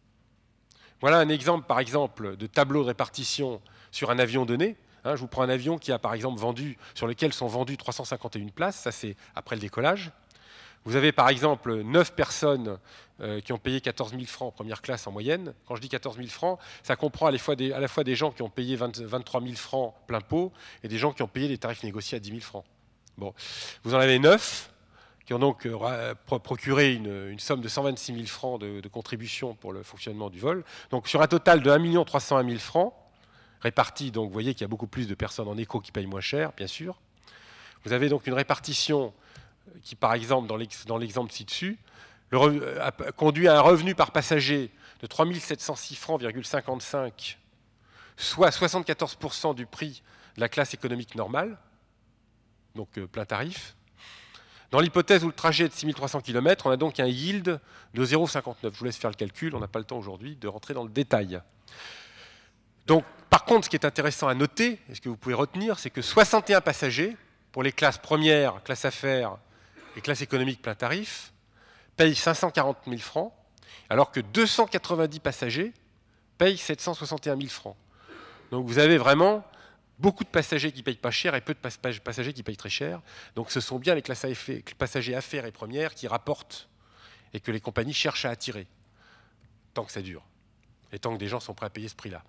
Voilà un exemple, par exemple, de tableau de répartition sur un avion donné. Je vous prends un avion qui a, par exemple, sur lequel sont vendues 351 places. Ça, c'est après le décollage. Vous avez par exemple 9 personnes qui ont payé 14 000 francs en première classe en moyenne. Quand je dis 14 000 francs, ça comprend à la fois des gens qui ont payé 23 000 francs plein pot et des gens qui ont payé des tarifs négociés à 10 000 francs. Bon. Vous en avez 9 qui ont donc procuré une somme de 126 000 francs de contribution pour le fonctionnement du vol. Donc sur un total de 1 301 000 francs, répartis, donc vous voyez qu'il y a beaucoup plus de personnes en éco qui payent moins cher, bien sûr. Vous avez donc une répartition qui, par exemple, dans l'exemple ci-dessus, conduit à un revenu par passager de 3 706 francs,55 €, soit 74% du prix de la classe économique normale, donc plein tarif. Dans l'hypothèse où le trajet est de 6 300 km, on a donc un yield de 0,59. Je vous laisse faire le calcul, on n'a pas le temps aujourd'hui de rentrer dans le détail. Donc, par contre, ce qui est intéressant à noter, et ce que vous pouvez retenir, c'est que 61 passagers, pour les classes premières, classe affaires et classe économique plein tarif, payent 540 000 francs, alors que 290 passagers payent 761 000 francs. Donc vous avez vraiment beaucoup de passagers qui ne payent pas cher et peu de passagers qui payent très cher. Donc ce sont bien les classes passagers affaires et premières qui rapportent et que les compagnies cherchent à attirer, tant que ça dure, et tant que des gens sont prêts à payer ce prix-là.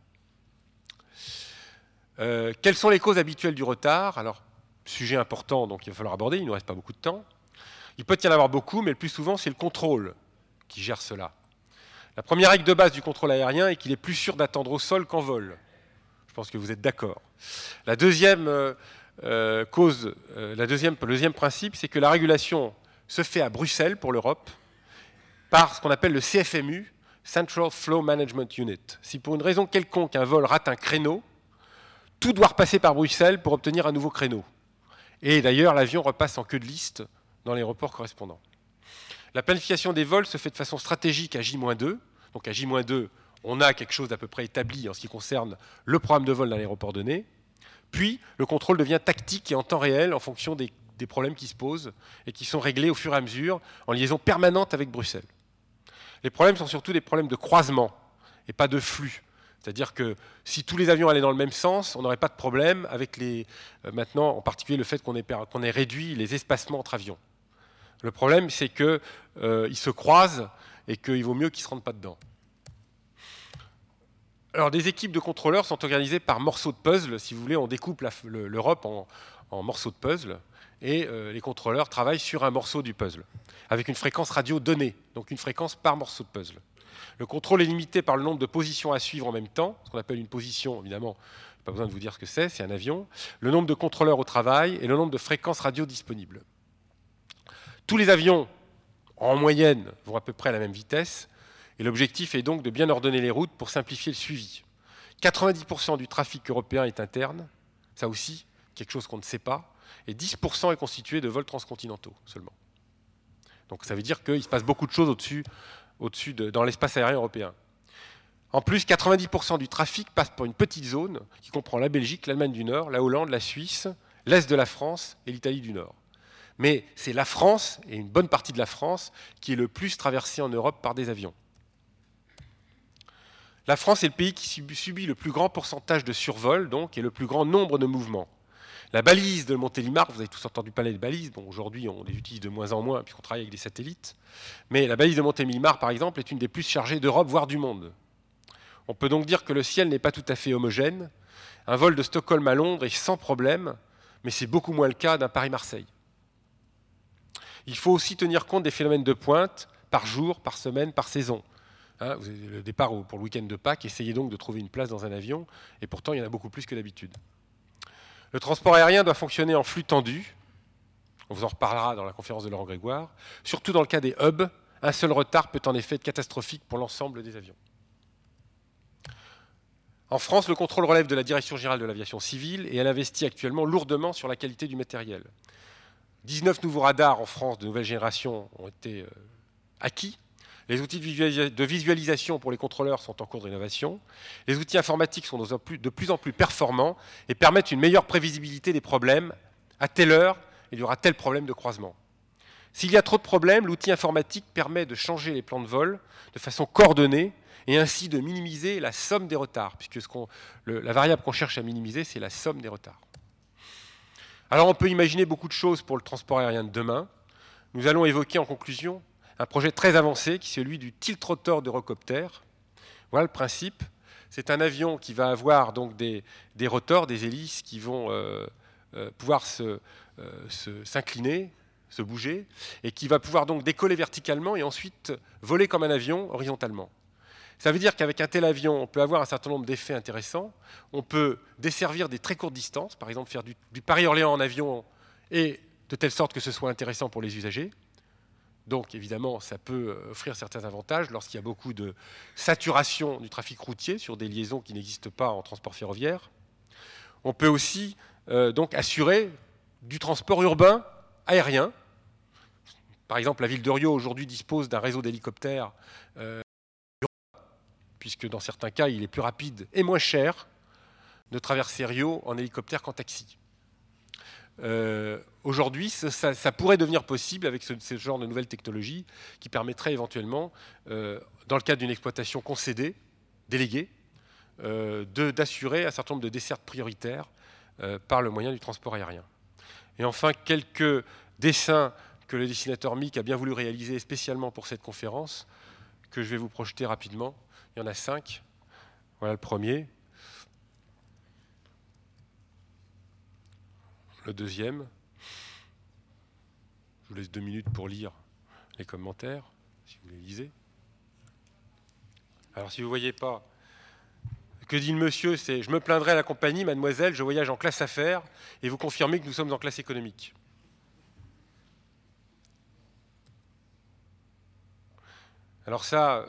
Quelles sont les causes habituelles du retard? Alors, sujet important, donc il va falloir aborder, il ne nous reste pas beaucoup de temps. Il peut y en avoir beaucoup, mais le plus souvent, c'est le contrôle qui gère cela. La première règle de base du contrôle aérien est qu'il est plus sûr d'attendre au sol qu'en vol. Je pense que vous êtes d'accord. Le deuxième principe, c'est que la régulation se fait à Bruxelles pour l'Europe par ce qu'on appelle le CFMU, Central Flow Management Unit. Si pour une raison quelconque un vol rate un créneau, tout doit repasser par Bruxelles pour obtenir un nouveau créneau. Et d'ailleurs, l'avion repasse en queue de liste dans l'aéroport correspondant. La planification des vols se fait de façon stratégique à J-2, Donc à J-2, on a quelque chose d'à peu près établi en ce qui concerne le programme de vol d'un aéroport donné. Puis le contrôle devient tactique et en temps réel en fonction des problèmes qui se posent et qui sont réglés au fur et à mesure en liaison permanente avec Bruxelles. Les problèmes sont surtout des problèmes de croisement et pas de flux. C'est-à-dire que si tous les avions allaient dans le même sens, on n'aurait pas de problème avec maintenant, en particulier le fait qu'on ait réduit les espacements entre avions. Le problème, c'est qu'ils se croisent et qu'il vaut mieux qu'ils ne se rendent pas dedans. Alors, des équipes de contrôleurs sont organisées par morceaux de puzzle. Si vous voulez, on découpe l'Europe en morceaux de puzzle et les contrôleurs travaillent sur un morceau du puzzle avec une fréquence radio donnée, donc une fréquence par morceau de puzzle. Le contrôle est limité par le nombre de positions à suivre en même temps, ce qu'on appelle une position, évidemment, pas besoin de vous dire ce que c'est un avion, le nombre de contrôleurs au travail et le nombre de fréquences radio disponibles. Tous les avions, en moyenne, vont à peu près à la même vitesse, et l'objectif est donc de bien ordonner les routes pour simplifier le suivi. 90% du trafic européen est interne, ça aussi, quelque chose qu'on ne sait pas, et 10% est constitué de vols transcontinentaux seulement. Donc ça veut dire qu'il se passe beaucoup de choses dans l'espace aérien européen. En plus, 90% du trafic passe par une petite zone qui comprend la Belgique, l'Allemagne du Nord, la Hollande, la Suisse, l'Est de la France et l'Italie du Nord. Mais c'est la France, et une bonne partie de la France, qui est le plus traversée en Europe par des avions. La France est le pays qui subit le plus grand pourcentage de survols, donc, et le plus grand nombre de mouvements. La balise de Montélimar, vous avez tous entendu parler de balises, bon, aujourd'hui on les utilise de moins en moins puisqu'on travaille avec des satellites, mais la balise de Montélimar, par exemple, est une des plus chargées d'Europe, voire du monde. On peut donc dire que le ciel n'est pas tout à fait homogène. Un vol de Stockholm à Londres est sans problème, mais c'est beaucoup moins le cas d'un Paris-Marseille. Il faut aussi tenir compte des phénomènes de pointe par jour, par semaine, par saison. Hein, vous avez le départ pour le week-end de Pâques, essayez donc de trouver une place dans un avion, et pourtant il y en a beaucoup plus que d'habitude. Le transport aérien doit fonctionner en flux tendu, on vous en reparlera dans la conférence de Laurent Grégoire, surtout dans le cas des hubs, un seul retard peut en effet être catastrophique pour l'ensemble des avions. En France, le contrôle relève de la Direction générale de l'aviation civile et elle investit actuellement lourdement sur la qualité du matériel. 19 nouveaux radars en France de nouvelle génération ont été acquis. Les outils de visualisation pour les contrôleurs sont en cours de rénovation. Les outils informatiques sont de plus en plus performants et permettent une meilleure prévisibilité des problèmes. À telle heure, il y aura tel problème de croisement. S'il y a trop de problèmes, l'outil informatique permet de changer les plans de vol de façon coordonnée et ainsi de minimiser la somme des retards, puisque la variable qu'on cherche à minimiser, c'est la somme des retards. Alors on peut imaginer beaucoup de choses pour le transport aérien de demain. Nous allons évoquer en conclusion un projet très avancé qui est celui du tilt-rotor d'Eurocopter. Voilà le principe. C'est un avion qui va avoir donc des rotors, des hélices qui vont pouvoir s'incliner, se bouger, et qui va pouvoir donc décoller verticalement et ensuite voler comme un avion horizontalement. Ça veut dire qu'avec un tel avion, on peut avoir un certain nombre d'effets intéressants. On peut desservir des très courtes distances, par exemple faire du Paris-Orléans en avion, et de telle sorte que ce soit intéressant pour les usagers. Donc, évidemment, ça peut offrir certains avantages lorsqu'il y a beaucoup de saturation du trafic routier sur des liaisons qui n'existent pas en transport ferroviaire. On peut aussi donc assurer du transport urbain aérien. Par exemple, la ville de Rio aujourd'hui dispose d'un réseau d'hélicoptères, puisque dans certains cas, il est plus rapide et moins cher de traverser Rio en hélicoptère qu'en taxi. Aujourd'hui, ça pourrait devenir possible avec ce genre de nouvelles technologies qui permettraient éventuellement, dans le cadre d'une exploitation concédée, déléguée, d'assurer un certain nombre de dessertes prioritaires par le moyen du transport aérien. Et enfin, quelques dessins que le dessinateur Mick a bien voulu réaliser spécialement pour cette conférence, que je vais vous projeter rapidement. Il y en a 5. Voilà le premier. Le deuxième. Je vous laisse 2 minutes pour lire les commentaires, si vous les lisez. Alors, si vous ne voyez pas, que dit le monsieur, c'est « Je me plaindrai à la compagnie, mademoiselle, je voyage en classe affaires, et vous confirmez que nous sommes en classe économique. » Alors ça,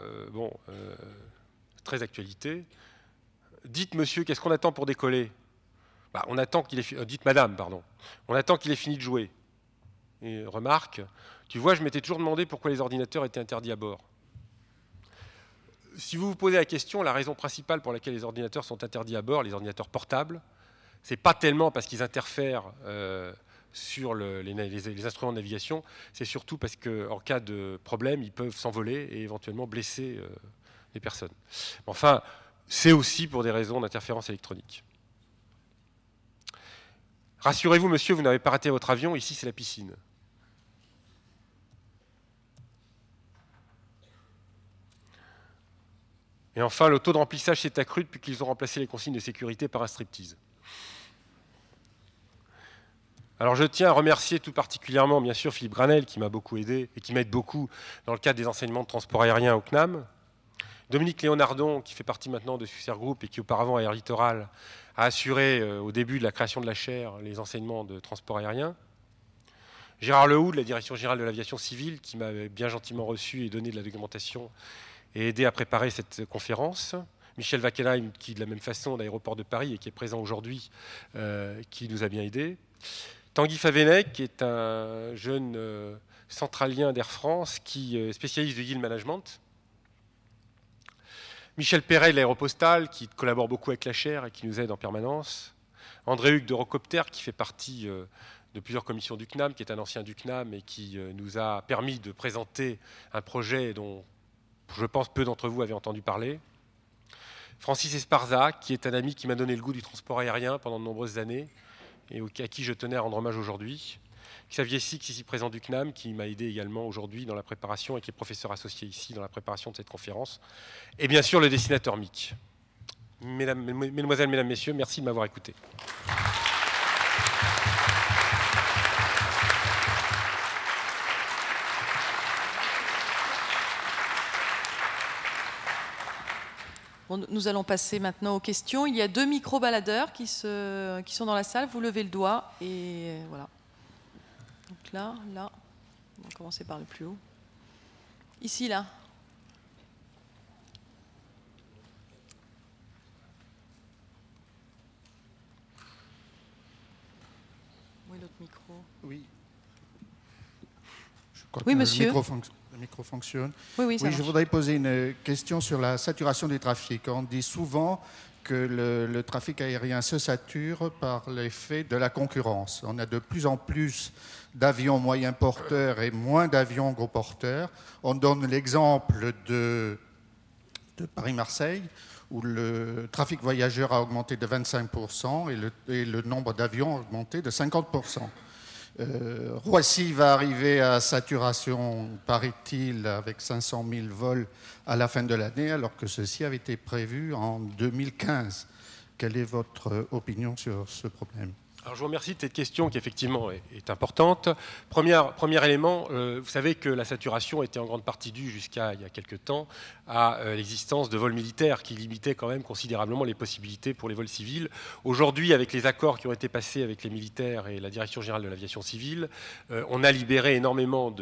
très actualité. Dites, monsieur, qu'est-ce qu'on attend pour décoller ? On attend qu'il ait dites madame, pardon. On attend qu'il ait fini de jouer. Et remarque, tu vois, je m'étais toujours demandé pourquoi les ordinateurs étaient interdits à bord. si vous vous posez la question, la raison principale pour laquelle les ordinateurs sont interdits à bord, les ordinateurs portables, c'est pas tellement parce qu'ils interfèrent sur les instruments de navigation, c'est surtout parce qu'en cas de problème, ils peuvent s'envoler et éventuellement blesser les personnes. Enfin, c'est aussi pour des raisons d'interférence électronique. Rassurez-vous, monsieur, vous n'avez pas raté votre avion, ici c'est la piscine. Et enfin, le taux de remplissage s'est accru depuis qu'ils ont remplacé les consignes de sécurité par un striptease. Alors je tiens à remercier tout particulièrement, bien sûr, Philippe Granel, qui m'a beaucoup aidé et qui m'aide beaucoup dans le cadre des enseignements de transport aérien au CNAM. Dominique Léonardon, qui fait partie maintenant de Swissair Group et qui auparavant à Air Littoral a assuré au début de la création de la chaire les enseignements de transport aérien. Gérard Lehoux, de la Direction générale de l'aviation civile, qui m'a bien gentiment reçu et donné de la documentation et aidé à préparer cette conférence. Michel Wackenheim, qui de la même façon d'Aéroport de Paris et qui est présent aujourd'hui, qui nous a bien aidés. Tanguy Favennec, qui est un jeune centralien d'Air France, qui est spécialiste du yield management. Michel Perret de l'Aéropostale, qui collabore beaucoup avec la chaire et qui nous aide en permanence. André Hugues d'Eurocopter, qui fait partie de plusieurs commissions du CNAM, qui est un ancien du CNAM et qui nous a permis de présenter un projet dont je pense peu d'entre vous avaient entendu parler. Francis Esparza, qui est un ami qui m'a donné le goût du transport aérien pendant de nombreuses années et à qui je tenais à rendre hommage aujourd'hui. Xavier Six, ici présent du CNAM, qui m'a aidé également aujourd'hui dans la préparation et qui est professeur associé ici dans la préparation de cette conférence. Et bien sûr, le dessinateur Mick. Mesdemoiselles, mesdames, messieurs, merci de m'avoir écouté. Bon, nous allons passer maintenant aux questions. Il y a 2 micro-baladeurs qui sont dans la salle. Vous levez le doigt et voilà. Donc là, on va commencer par le plus haut. Ici, là. Où est l'autre micro? Oui. Je crois oui, que monsieur. Le micro fonctionne. Oui, je voudrais poser une question sur la saturation du trafic. On dit souvent que le trafic aérien se sature par l'effet de la concurrence. On a de plus en plus d'avions moyens porteurs et moins d'avions gros porteurs. On donne l'exemple de Paris-Marseille, où le trafic voyageurs a augmenté de 25% et le nombre d'avions a augmenté de 50%. Roissy va arriver à saturation, paraît-il, avec 500 000 vols à la fin de l'année, alors que ceci avait été prévu en 2015. Quelle est votre opinion sur ce problème ? Alors, je vous remercie de cette question qui effectivement est importante. Premier élément, vous savez que la saturation était en grande partie due jusqu'à il y a quelques temps à l'existence de vols militaires qui limitaient quand même considérablement les possibilités pour les vols civils. Aujourd'hui, avec les accords qui ont été passés avec les militaires et la Direction générale de l'aviation civile, on a libéré énormément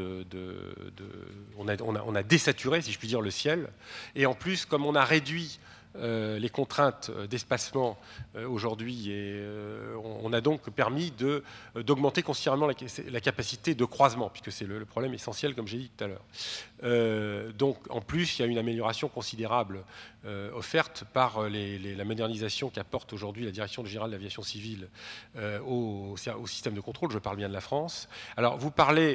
on a désaturé, si je puis dire, le ciel. Et en plus, comme on a réduit les contraintes d'espacement aujourd'hui et on a donc permis d'augmenter considérablement la capacité de croisement, puisque c'est le problème essentiel, comme j'ai dit tout à l'heure. Donc en plus, il y a une amélioration considérable offerte par la modernisation qu'apporte aujourd'hui la Direction générale de l'aviation civile au système de contrôle. Je parle bien de la France. Alors vous parlez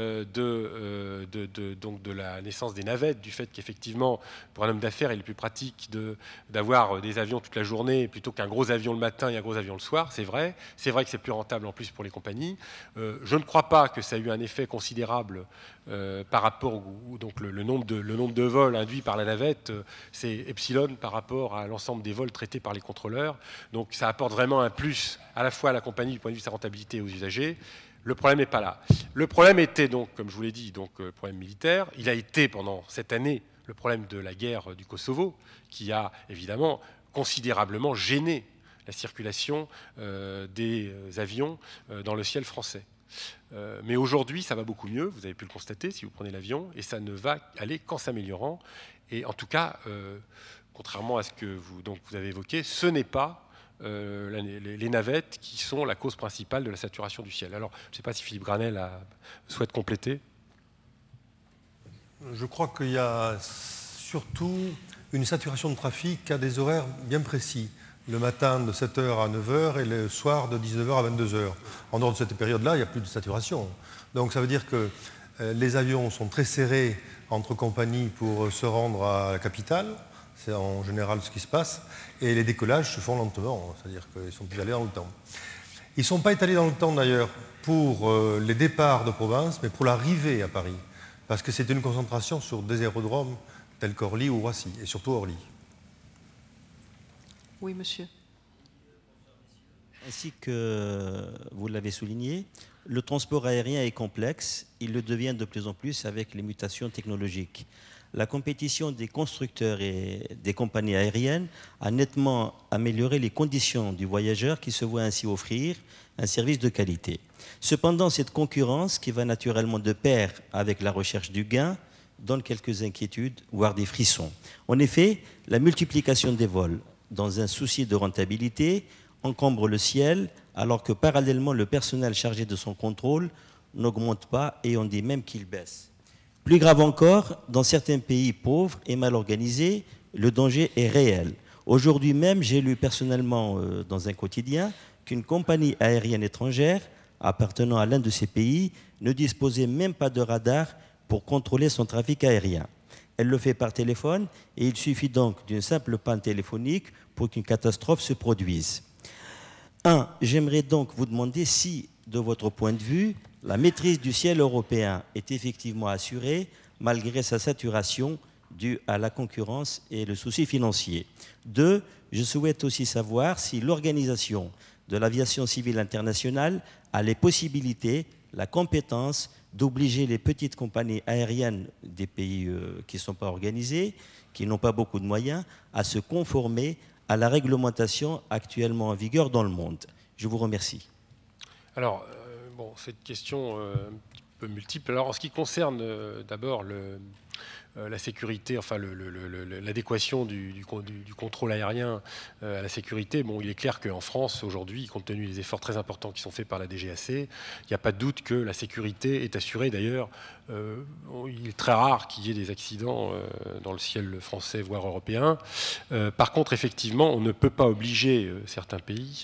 donc de la naissance des navettes, du fait qu'effectivement, pour un homme d'affaires, il est plus pratique d'avoir des avions toute la journée plutôt qu'un gros avion le matin et un gros avion le soir, c'est vrai. C'est vrai que c'est plus rentable en plus pour les compagnies. Je ne crois pas que ça a eu un effet considérable par rapport donc le nombre de vols induits par la navette, c'est epsilon par rapport à l'ensemble des vols traités par les contrôleurs. Donc ça apporte vraiment un plus à la fois à la compagnie du point de vue de sa rentabilité et aux usagers. Le problème n'est pas là. Le problème était donc, comme je vous l'ai dit, le problème militaire. Il a été pendant cette année le problème de la guerre du Kosovo, qui a évidemment considérablement gêné la circulation des avions dans le ciel français. Mais aujourd'hui, ça va beaucoup mieux, vous avez pu le constater si vous prenez l'avion, et ça ne va aller qu'en s'améliorant. Et en tout cas, contrairement à ce que vous avez évoqué, ce n'est pas les navettes qui sont la cause principale de la saturation du ciel. Alors, je ne sais pas si Philippe Granel souhaite compléter. Je crois qu'il y a surtout une saturation de trafic à des horaires bien précis. Le matin de 7h à 9h et le soir de 19h à 22h. En dehors de cette période-là, il n'y a plus de saturation. Donc ça veut dire que les avions sont très serrés entre compagnies pour se rendre à la capitale. C'est en général ce qui se passe. Et les décollages se font lentement, c'est-à-dire qu'ils sont étalés dans le temps. Ils ne sont pas étalés dans le temps d'ailleurs pour les départs de province, mais pour l'arrivée à Paris. Parce que c'est une concentration sur des aérodromes tels qu'Orly ou Roissy, et surtout Orly. Oui, monsieur. Ainsi que vous l'avez souligné, le transport aérien est complexe. Il le devient de plus en plus avec les mutations technologiques. La compétition des constructeurs et des compagnies aériennes a nettement amélioré les conditions du voyageur qui se voit ainsi offrir un service de qualité. Cependant, cette concurrence, qui va naturellement de pair avec la recherche du gain, donne quelques inquiétudes, voire des frissons. En effet, la multiplication des vols, dans un souci de rentabilité, encombre le ciel, alors que parallèlement, le personnel chargé de son contrôle n'augmente pas et on dit même qu'il baisse. Plus grave encore, dans certains pays pauvres et mal organisés, le danger est réel. Aujourd'hui même, j'ai lu personnellement dans un quotidien qu'une compagnie aérienne étrangère appartenant à l'un de ces pays ne disposait même pas de radar pour contrôler son trafic aérien. Elle le fait par téléphone et il suffit donc d'une simple panne téléphonique pour qu'une catastrophe se produise. J'aimerais donc vous demander si, de votre point de vue, la maîtrise du ciel européen est effectivement assurée malgré sa saturation due à la concurrence et le souci financier. 2, je souhaite aussi savoir si l'organisation de l'aviation civile internationale a les possibilités, la compétence d'obliger les petites compagnies aériennes des pays qui ne sont pas organisés, qui n'ont pas beaucoup de moyens, à se conformer à la réglementation actuellement en vigueur dans le monde. Je vous remercie. Alors, cette question un petit peu multiple. Alors, en ce qui concerne d'abord la sécurité, enfin l'adéquation du contrôle aérien à la sécurité, il est clair qu'en France, aujourd'hui, compte tenu des efforts très importants qui sont faits par la DGAC, il n'y a pas de doute que la sécurité est assurée. D'ailleurs, il est très rare qu'il y ait des accidents dans le ciel français, voire européen. Par contre, effectivement, on ne peut pas obliger certains pays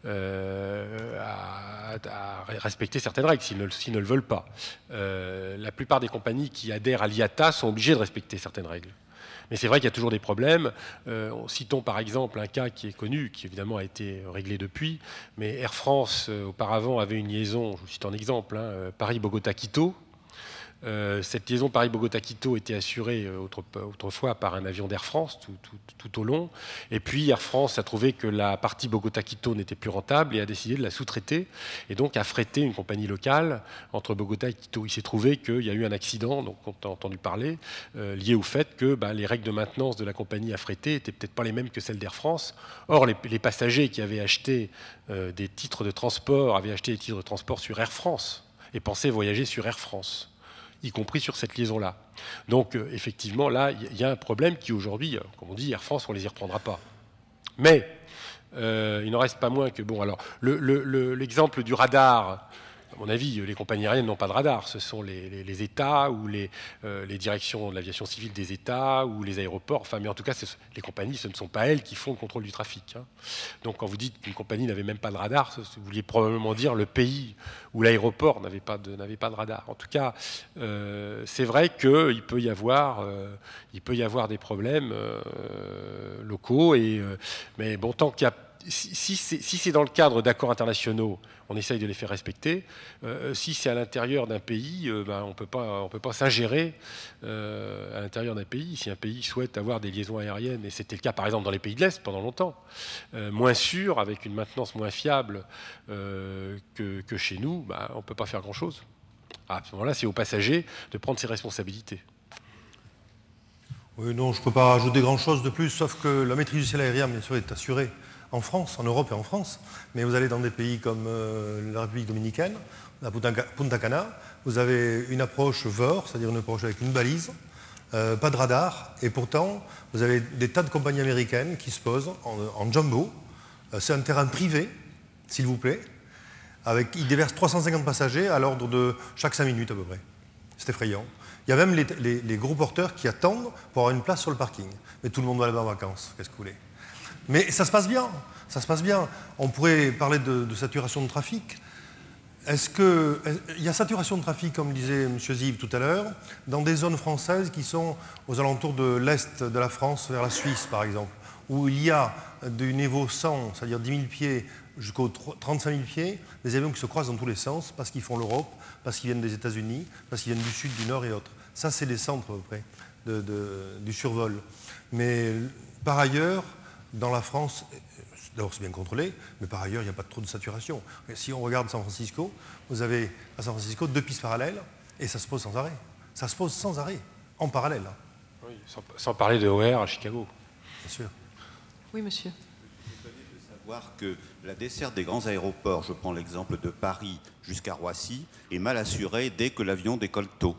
à respecter certaines règles s'ils ne le veulent pas. La plupart des compagnies qui adhèrent à l'IATA sont obligées de respecter certaines règles. Mais c'est vrai qu'il y a toujours des problèmes. Citons par exemple un cas qui est connu, qui évidemment a été réglé depuis, mais Air France auparavant avait une liaison, je vous cite un exemple, Paris-Bogota-Quito. Cette liaison Paris-Bogota-Quito était assurée autrefois par un avion d'Air France tout au long. Et puis Air France a trouvé que la partie Bogota-Quito n'était plus rentable et a décidé de la sous-traiter et donc a frété une compagnie locale entre Bogota et Quito. Il s'est trouvé qu'il y a eu un accident, donc on a entendu parler, lié au fait que les règles de maintenance de la compagnie affrétée n'étaient peut-être pas les mêmes que celles d'Air France. Or, les passagers qui avaient acheté des titres de transport avaient acheté des titres de transport sur Air France et pensaient voyager sur Air France, y compris sur cette liaison-là. Donc, effectivement, là, il y a un problème qui, aujourd'hui, comme on dit, Air France, on ne les y reprendra pas. Mais, il n'en reste pas moins que... l'exemple du radar, à mon avis, les compagnies aériennes n'ont pas de radar. Ce sont les États ou les directions de l'aviation civile des États ou les aéroports. Mais en tout cas, les compagnies, ce ne sont pas elles qui font le contrôle du trafic. Donc, quand vous dites qu'une compagnie n'avait même pas de radar, vous vouliez probablement dire le pays où l'aéroport n'avait pas de radar. En tout cas, c'est vrai qu'il peut y avoir des problèmes locaux. Mais bon, tant qu'il y a... Si c'est dans le cadre d'accords internationaux, on essaye de les faire respecter. Si c'est à l'intérieur d'un pays, on ne peut pas s'ingérer à l'intérieur d'un pays. Si un pays souhaite avoir des liaisons aériennes, et c'était le cas par exemple dans les pays de l'Est pendant longtemps, moins sûrs, avec une maintenance moins fiable que chez nous, on ne peut pas faire grand-chose. À ce moment-là, c'est aux passagers de prendre ses responsabilités. Oui, non, je ne peux pas rajouter grand-chose de plus, sauf que la maîtrise du ciel aérien, bien sûr, est assurée en France, en Europe et en France, mais vous allez dans des pays comme la République dominicaine, la Punta Cana, vous avez une approche VOR, c'est-à-dire une approche avec une balise, pas de radar, et pourtant vous avez des tas de compagnies américaines qui se posent en jumbo. C'est un terrain privé, s'il vous plaît, ils déversent 350 passagers à l'ordre de chaque 5 minutes à peu près. C'est effrayant. Il y a même les gros porteurs qui attendent pour avoir une place sur le parking. Mais tout le monde va là-bas en vacances, qu'est-ce que vous voulez. Mais ça se passe bien, ça se passe bien. On pourrait parler de saturation de trafic. Il y a saturation de trafic, comme disait M. Ziv tout à l'heure, dans des zones françaises qui sont aux alentours de l'est de la France, vers la Suisse par exemple, où il y a du niveau 100, c'est-à-dire 10 000 pieds jusqu'aux 35 000 pieds, des avions qui se croisent dans tous les sens parce qu'ils font l'Europe, parce qu'ils viennent des États-Unis, parce qu'ils viennent du sud, du nord et autres. Ça, c'est les centres à peu près du survol. Mais par ailleurs, dans la France, d'abord c'est bien contrôlé, mais par ailleurs, il n'y a pas trop de saturation. Et si on regarde San Francisco, vous avez à San Francisco 2 pistes parallèles et ça se pose sans arrêt. Ça se pose sans arrêt, en parallèle. Oui, sans parler de OR à Chicago. Bien sûr. Oui, monsieur. Savoir que la desserte des grands aéroports, je prends l'exemple de Paris jusqu'à Roissy, est mal assurée dès que l'avion décolle tôt.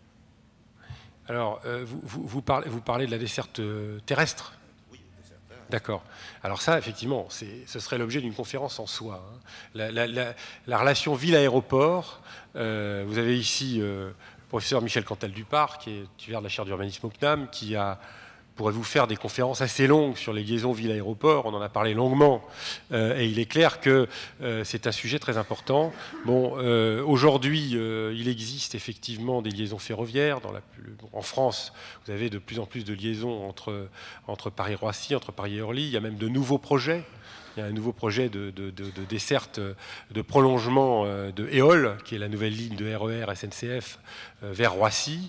Alors, vous parlez de la desserte terrestre ? Oui, desserte terrestre. D'accord. Alors ça, effectivement, ce serait l'objet d'une conférence en soi. Hein. La relation ville-aéroport, vous avez ici le professeur Michel Cantal-Dupart, qui est titulaire de la chaire d'urbanisme au CNAM, qui pourrait vous faire des conférences assez longues sur les liaisons ville-aéroport. On en a parlé longuement. Et il est clair que c'est un sujet très important. Bon, aujourd'hui, il existe effectivement des liaisons ferroviaires. En France, vous avez de plus en plus de liaisons entre Paris-Roissy, entre Paris et Orly. Il y a même de nouveaux projets. Il y a un nouveau projet de desserte, de prolongement de EOL, qui est la nouvelle ligne de RER SNCF vers Roissy.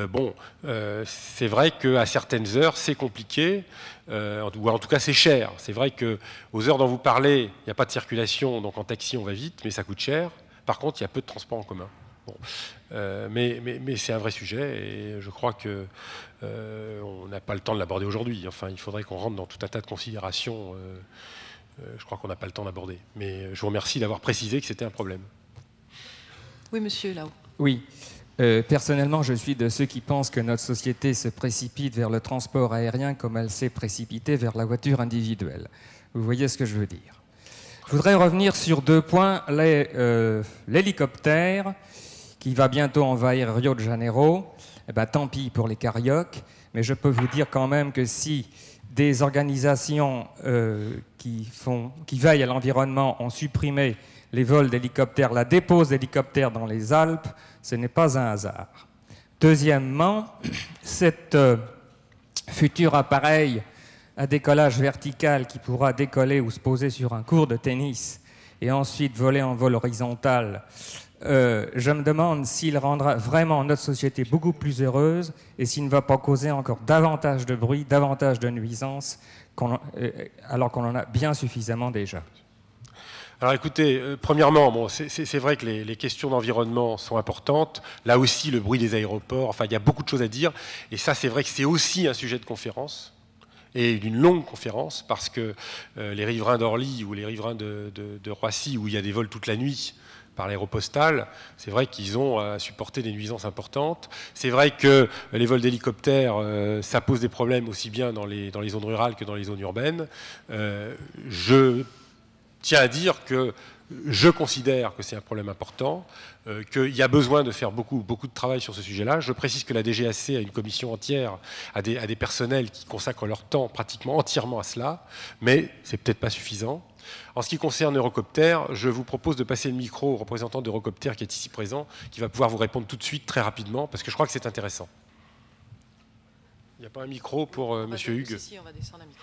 C'est vrai qu'à certaines heures, c'est compliqué, ou en tout cas c'est cher. C'est vrai qu'aux heures dont vous parlez, il n'y a pas de circulation, donc en taxi on va vite, mais ça coûte cher. Par contre, il y a peu de transports en commun. Bon. Mais c'est un vrai sujet et je crois qu'on n'a pas le temps de l'aborder aujourd'hui. Enfin, il faudrait qu'on rentre dans tout un tas de considérations. Je crois qu'on n'a pas le temps d'aborder. Mais je vous remercie d'avoir précisé que c'était un problème. Oui, monsieur, là-haut. Oui. Personnellement, je suis de ceux qui pensent que notre société se précipite vers le transport aérien comme elle s'est précipitée vers la voiture individuelle. Vous voyez ce que je veux dire. Je voudrais revenir sur 2 points. L'hélicoptère, qui va bientôt envahir Rio de Janeiro, eh ben, tant pis pour les cariocs, mais je peux vous dire quand même que si des organisations qui veillent à l'environnement ont supprimé les vols d'hélicoptères, la dépose d'hélicoptères dans les Alpes, ce n'est pas un hasard. Deuxièmement, cet futur appareil à décollage vertical qui pourra décoller ou se poser sur un court de tennis et ensuite voler en vol horizontal, je me demande s'il rendra vraiment notre société beaucoup plus heureuse et s'il ne va pas causer encore davantage de bruit, davantage de nuisances, alors qu'on en a bien suffisamment déjà. Alors écoutez, premièrement, c'est vrai que les questions d'environnement sont importantes. Là aussi, le bruit des aéroports, enfin, il y a beaucoup de choses à dire. Et ça, c'est vrai que c'est aussi un sujet de conférence, et d'une longue conférence, parce que les riverains d'Orly ou les riverains de Roissy, où il y a des vols toute la nuit, par l'aéropostale, c'est vrai qu'ils ont à supporter des nuisances importantes. C'est vrai que les vols d'hélicoptères, ça pose des problèmes aussi bien dans les zones rurales que dans les zones urbaines. Je tiens à dire que je considère que c'est un problème important, qu'il y a besoin de faire beaucoup de travail sur ce sujet-là. Je précise que la DGAC a une commission entière, à des personnels qui consacrent leur temps pratiquement entièrement à cela, mais c'est peut-être pas suffisant. En ce qui concerne Eurocopter, je vous propose de passer le micro au représentant d'Eurocopter qui est ici présent, qui va pouvoir vous répondre tout de suite, très rapidement, parce que je crois que c'est intéressant. Il n'y a pas un micro pour Monsieur Hugues? Si, on va descendre un micro.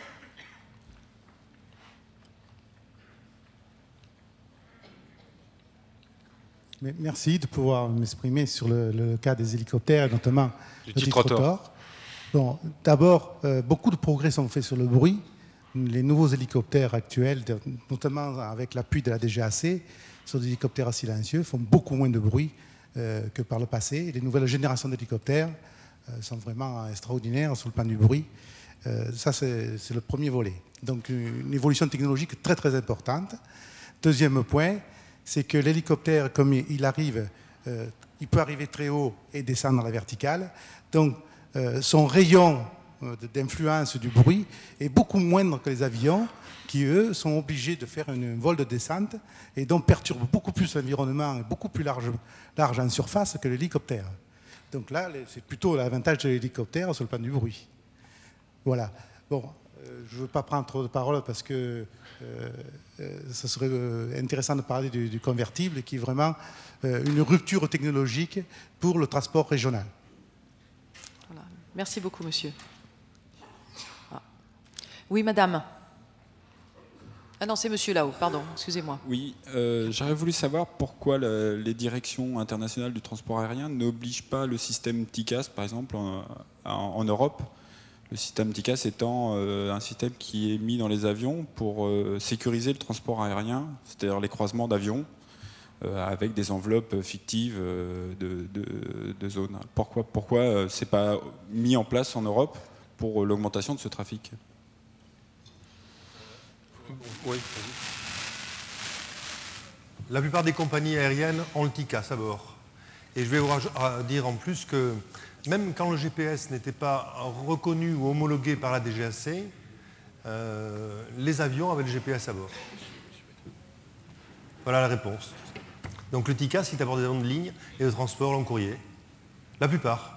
Merci de pouvoir m'exprimer sur le cas des hélicoptères, notamment le titre-rotor. Bon, d'abord, beaucoup de progrès sont faits sur le bruit. Les nouveaux hélicoptères actuels, notamment avec l'appui de la DGAC, sur des hélicoptères silencieux, font beaucoup moins de bruit que par le passé. Les nouvelles générations d'hélicoptères sont vraiment extraordinaires sur le plan du bruit. Ça, c'est le premier volet. Donc, une évolution technologique très, très importante. Deuxième point, c'est que l'hélicoptère, comme il arrive, il peut arriver très haut et descendre à la verticale. Donc, son rayon d'influence du bruit est beaucoup moindre que les avions qui, eux, sont obligés de faire un vol de descente et donc perturbent beaucoup plus l'environnement et beaucoup plus large en surface que l'hélicoptère. Donc là, c'est plutôt l'avantage de l'hélicoptère sur le plan du bruit. Voilà. Bon, je ne veux pas prendre trop de paroles parce que ça serait intéressant de parler du convertible qui est vraiment une rupture technologique pour le transport régional. Voilà. Merci beaucoup, monsieur. Ah. Oui, madame. Ah non, c'est monsieur là-haut, pardon, excusez-moi. Oui, j'aurais voulu savoir pourquoi les directions internationales du transport aérien n'obligent pas le système TICAS, par exemple, en Europe. Le système TICAS étant un système qui est mis dans les avions pour sécuriser le transport aérien, c'est-à-dire les croisements d'avions, avec des enveloppes fictives de zones. Pourquoi ce n'est pas mis en place en Europe pour l'augmentation de ce trafic ? Oui. La plupart des compagnies aériennes ont le TICAS à bord. Et je vais vous dire en plus que même quand le GPS n'était pas reconnu ou homologué par la DGAC, les avions avaient le GPS à bord. Voilà la réponse. Donc le TICAS, c'est à bord des avions de ligne et de transport long courrier. La plupart.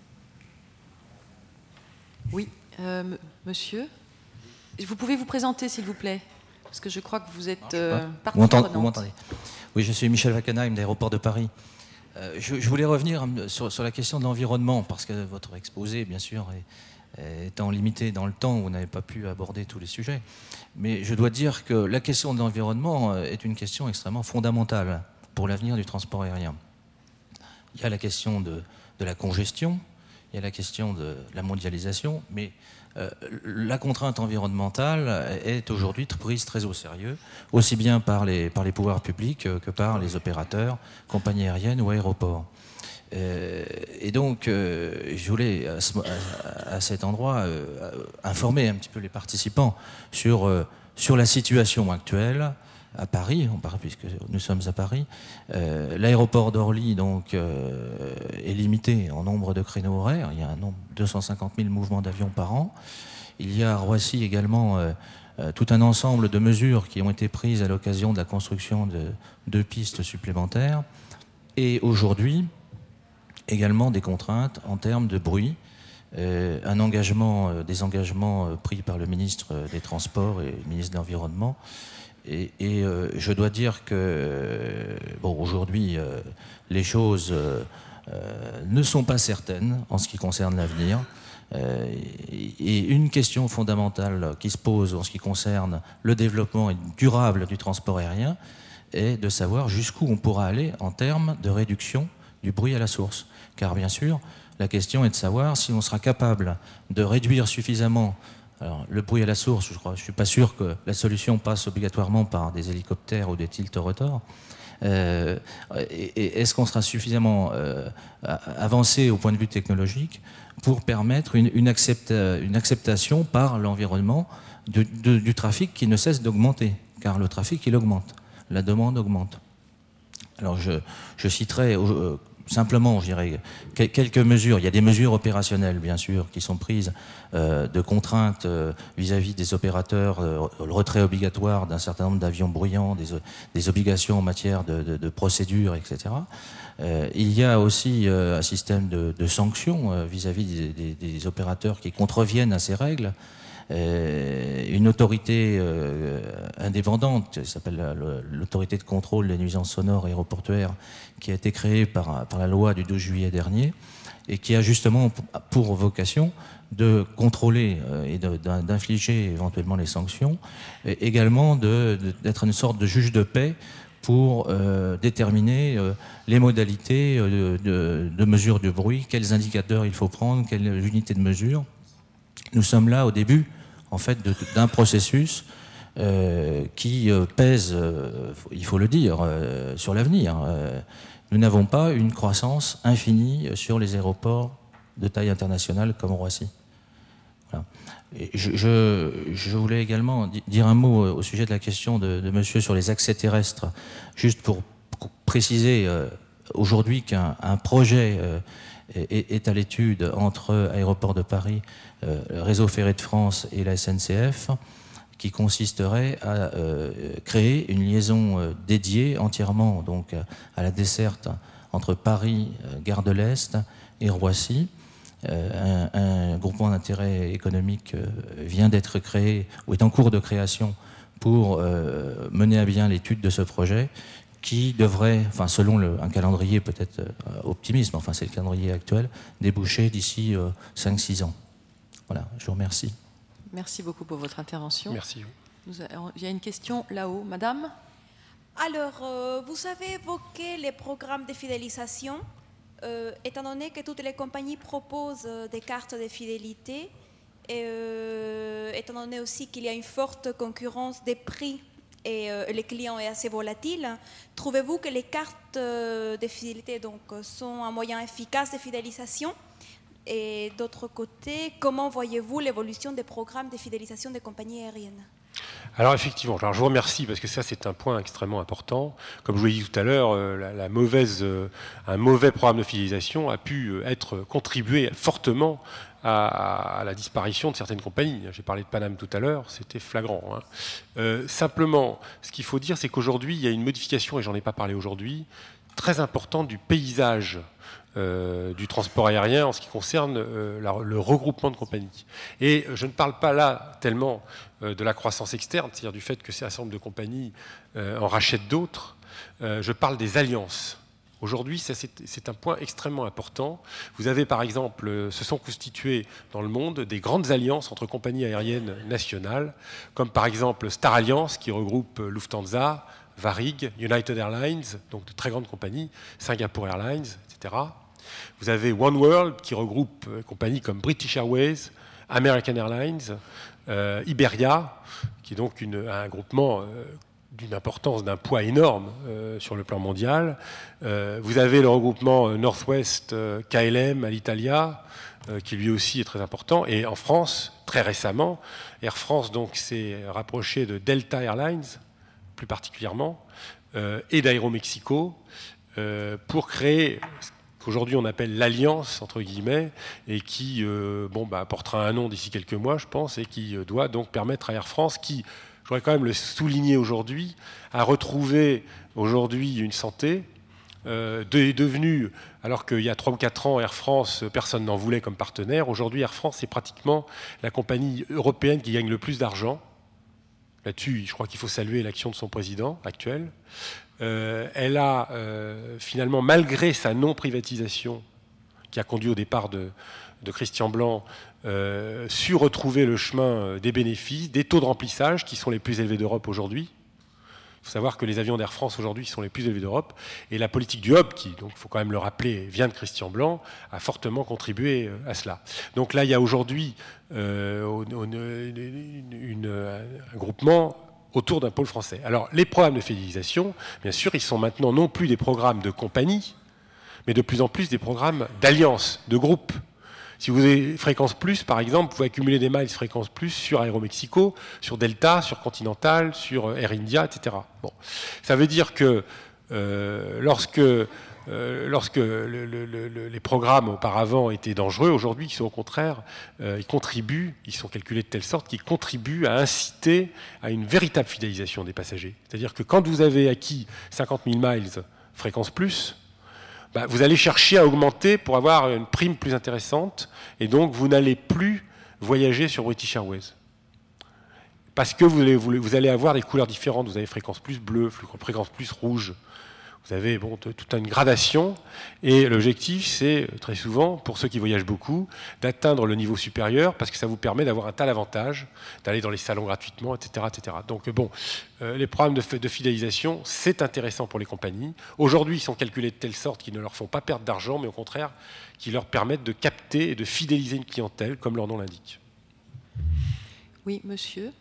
Oui, monsieur. Vous pouvez vous présenter, s'il vous plaît, parce que je crois que vous êtes partie prenante. Vous m'entendez ? Oui, je suis Michel Wackenheim d'Aéroport de Paris. Je voulais revenir sur la question de l'environnement, parce que votre exposé, bien sûr, étant limité dans le temps, vous n'avez pas pu aborder tous les sujets. Mais je dois dire que la question de l'environnement est une question extrêmement fondamentale pour l'avenir du transport aérien. Il y a la question de la congestion, il y a la question de la mondialisation, mais la contrainte environnementale est aujourd'hui prise très au sérieux, aussi bien par les pouvoirs publics que par les opérateurs, compagnies aériennes ou aéroports. Et donc, je voulais à cet endroit informer un petit peu les participants sur la situation actuelle à Paris, puisque nous sommes à Paris. L'aéroport d'Orly donc, est limité en nombre de créneaux horaires. Il y a un nombre de 250 000 mouvements d'avions par an. Il y a à Roissy également tout un ensemble de mesures qui ont été prises à l'occasion de la construction de 2 pistes supplémentaires. Et aujourd'hui, également des contraintes en termes de bruit. Des engagements pris par le ministre des Transports et le ministre de l'Environnement. Et je dois dire que aujourd'hui, les choses ne sont pas certaines en ce qui concerne l'avenir. Et une question fondamentale qui se pose en ce qui concerne le développement durable du transport aérien est de savoir jusqu'où on pourra aller en termes de réduction du bruit à la source. Car bien sûr, la question est de savoir si on sera capable de réduire suffisamment. Alors, le bruit à la source, je ne suis pas sûr que la solution passe obligatoirement par des hélicoptères ou des tilt-rotors. Est-ce qu'on sera suffisamment avancé au point de vue technologique pour permettre une acceptation par l'environnement du trafic qui ne cesse d'augmenter? Car le trafic, il augmente, la demande augmente. Alors je citerai simplement, je dirais, quelques mesures. Il y a des mesures opérationnelles, bien sûr, qui sont prises de contraintes vis-à-vis des opérateurs, le retrait obligatoire d'un certain nombre d'avions bruyants, des obligations en matière de procédures, etc. Il y a aussi un système de sanctions vis-à-vis des opérateurs qui contreviennent à ces règles. Une autorité indépendante, qui s'appelle l'autorité de contrôle des nuisances sonores aéroportuaires, qui a été créée par la loi du 12 juillet dernier et qui a justement pour vocation de contrôler et d'infliger éventuellement les sanctions, et également d'être une sorte de juge de paix pour déterminer les modalités de mesure du bruit, quels indicateurs il faut prendre, quelles unités de mesure. Nous sommes là au début en fait d'un processus qui pèse, il faut le dire, sur l'avenir. Nous n'avons pas une croissance infinie sur les aéroports de taille internationale comme Roissy. Voilà. Et je voulais également dire un mot au sujet de la question de monsieur sur les accès terrestres, juste pour préciser aujourd'hui qu'un projet est à l'étude entre Aéroports de Paris, Réseau Ferré de France et la SNCF, qui consisterait à créer une liaison dédiée entièrement donc, à la desserte entre Paris, Gare de l'Est et Roissy. Un groupement d'intérêt économique vient d'être créé ou est en cours de création pour mener à bien l'étude de ce projet qui devrait, enfin selon un calendrier peut-être optimiste, mais enfin c'est le calendrier actuel, déboucher d'ici 5-6 ans. Voilà, je vous remercie. Merci beaucoup pour votre intervention. Merci. Il y a une question là-haut, madame. Alors, vous avez évoqué les programmes de fidélisation. Étant donné que toutes les compagnies proposent des cartes de fidélité, et étant donné aussi qu'il y a une forte concurrence des prix et le client est assez volatile, trouvez-vous que les cartes de fidélité donc, sont un moyen efficace de fidélisation? Et d'autre côté, comment voyez-vous l'évolution des programmes de fidélisation des compagnies aériennes? Alors effectivement, je vous remercie parce que ça c'est un point extrêmement important. Comme je vous l'ai dit tout à l'heure, un mauvais programme de fidélisation a pu contribuer fortement à la disparition de certaines compagnies. J'ai parlé de Paname tout à l'heure, c'était flagrant. Simplement, ce qu'il faut dire, c'est qu'aujourd'hui, il y a une modification, et j'en ai pas parlé aujourd'hui, très importante du paysage du transport aérien en ce qui concerne le regroupement de compagnies. Et je ne parle pas là tellement de la croissance externe, c'est-à-dire du fait que ces ensemble de compagnies en rachètent d'autres. Je parle des alliances. Aujourd'hui, c'est un point extrêmement important. Vous avez par exemple, se sont constituées dans le monde des grandes alliances entre compagnies aériennes nationales, comme par exemple Star Alliance qui regroupe Lufthansa, Varig, United Airlines, donc de très grandes compagnies, Singapore Airlines, etc. Vous avez One World qui regroupe compagnies comme British Airways, American Airlines, Iberia, qui est donc un groupement d'une importance, d'un poids énorme sur le plan mondial. Vous avez le regroupement Northwest KLM, Alitalia, qui lui aussi est très important. Et en France, très récemment, Air France donc s'est rapproché de Delta Airlines, plus particulièrement, et d'Aeromexico, pour créer ce qu'aujourd'hui on appelle l'Alliance, entre guillemets, et qui portera un nom d'ici quelques mois, je pense, et qui doit donc permettre à Air France, qui, je voudrais quand même le souligner aujourd'hui, a retrouvé aujourd'hui une santé, est devenu, alors qu'il y a 3 ou 4 ans, Air France, personne n'en voulait comme partenaire, aujourd'hui Air France est pratiquement la compagnie européenne qui gagne le plus d'argent. Là-dessus, je crois qu'il faut saluer l'action de son président actuel. Elle a finalement, malgré sa non-privatisation, qui a conduit au départ de Christian Blanc, su retrouver le chemin des bénéfices, des taux de remplissage qui sont les plus élevés d'Europe aujourd'hui. Il faut savoir que les avions d'Air France aujourd'hui sont les plus élevés d'Europe. Et la politique du hub, qui, donc, il faut quand même le rappeler, vient de Christian Blanc, a fortement contribué à cela. Donc là, il y a aujourd'hui un groupement autour d'un pôle français. Alors, les programmes de fidélisation, bien sûr, ils sont maintenant non plus des programmes de compagnie, mais de plus en plus des programmes d'alliance, de groupe. Si vous avez Fréquence Plus, par exemple, vous pouvez accumuler des miles Fréquence Plus sur Aeromexico, sur Delta, sur Continental, sur Air India, etc. Bon. Ça veut dire que lorsque les programmes auparavant étaient dangereux, aujourd'hui, ils sont au contraire, ils sont calculés de telle sorte qu'ils contribuent à inciter à une véritable fidélisation des passagers. C'est-à-dire que quand vous avez acquis 50 000 miles Fréquence Plus, vous allez chercher à augmenter pour avoir une prime plus intéressante, et donc vous n'allez plus voyager sur British Airways. Parce que vous allez avoir des couleurs différentes. Vous avez Fréquence Plus bleue, Fréquence Plus rouge. Vous avez toute une gradation, et l'objectif, c'est très souvent, pour ceux qui voyagent beaucoup, d'atteindre le niveau supérieur, parce que ça vous permet d'avoir un tel avantage, d'aller dans les salons gratuitement, etc. etc. Donc les programmes de fidélisation, c'est intéressant pour les compagnies. Aujourd'hui, ils sont calculés de telle sorte qu'ils ne leur font pas perdre d'argent, mais au contraire, qui leur permettent de capter et de fidéliser une clientèle, comme leur nom l'indique. Oui, monsieur.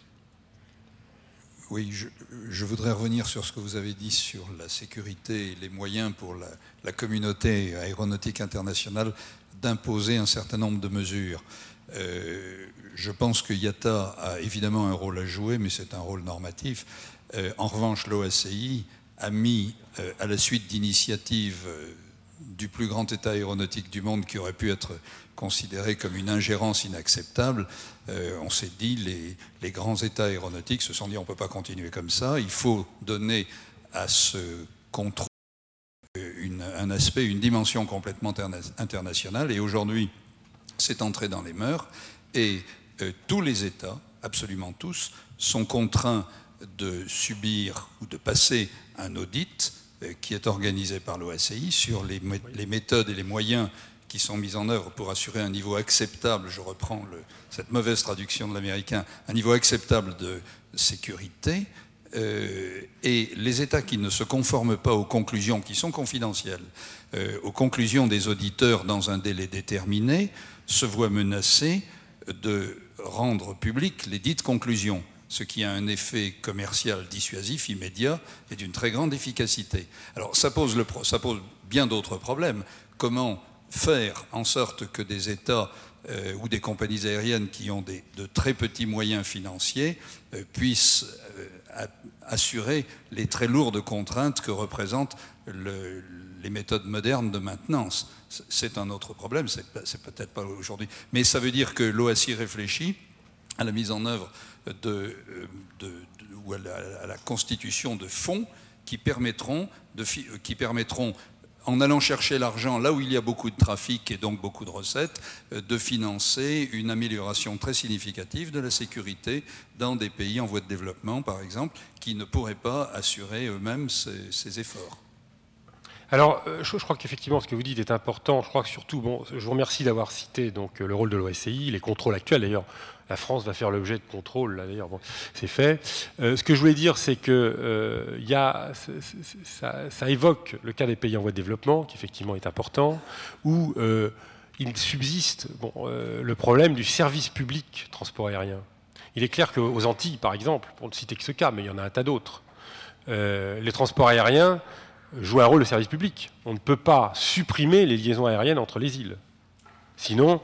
Oui, je voudrais revenir sur ce que vous avez dit sur la sécurité et les moyens pour la communauté aéronautique internationale d'imposer un certain nombre de mesures. Je pense que IATA a évidemment un rôle à jouer, mais c'est un rôle normatif. En revanche, l'OACI a mis, à la suite d'initiatives du plus grand État aéronautique du monde qui aurait pu être considéré comme une ingérence inacceptable, on s'est dit, les grands États aéronautiques se sont dit on ne peut pas continuer comme ça, il faut donner à ce contrôle un aspect, une dimension complètement internationale. Et aujourd'hui, c'est entré dans les mœurs. Et tous les États, absolument tous, sont contraints de subir ou de passer un audit qui est organisé par l'OACI sur les méthodes et les moyens qui sont mis en œuvre pour assurer un niveau acceptable, je reprends cette mauvaise traduction de l'américain, un niveau acceptable de sécurité. Et les États qui ne se conforment pas aux conclusions qui sont confidentielles, aux conclusions des auditeurs dans un délai déterminé, se voient menacés de rendre publiques les dites conclusions, ce qui a un effet commercial dissuasif immédiat et d'une très grande efficacité. Alors ça pose bien d'autres problèmes. Comment faire en sorte que des États ou des compagnies aériennes qui ont de très petits moyens financiers puissent assurer les très lourdes contraintes que représentent les méthodes modernes de maintenance. C'est un autre problème, c'est peut-être pas aujourd'hui. Mais ça veut dire que l'OACI réfléchit à la mise en œuvre ou à la constitution de fonds qui permettront, en allant chercher l'argent là où il y a beaucoup de trafic et donc beaucoup de recettes, de financer une amélioration très significative de la sécurité dans des pays en voie de développement, par exemple, qui ne pourraient pas assurer eux-mêmes ces efforts. Alors, je crois qu'effectivement, ce que vous dites est important. Je crois que surtout, je vous remercie d'avoir cité donc, le rôle de l'OACI, les contrôles actuels. D'ailleurs, la France va faire l'objet de contrôles, là, d'ailleurs, c'est fait. Ce que je voulais dire, c'est que ça évoque le cas des pays en voie de développement, qui effectivement est important, où il subsiste le problème du service public transport aérien. Il est clair qu'aux Antilles, par exemple, pour ne citer que ce cas, mais il y en a un tas d'autres, les transports aériens jouent un rôle de service public. On ne peut pas supprimer les liaisons aériennes entre les îles. Sinon,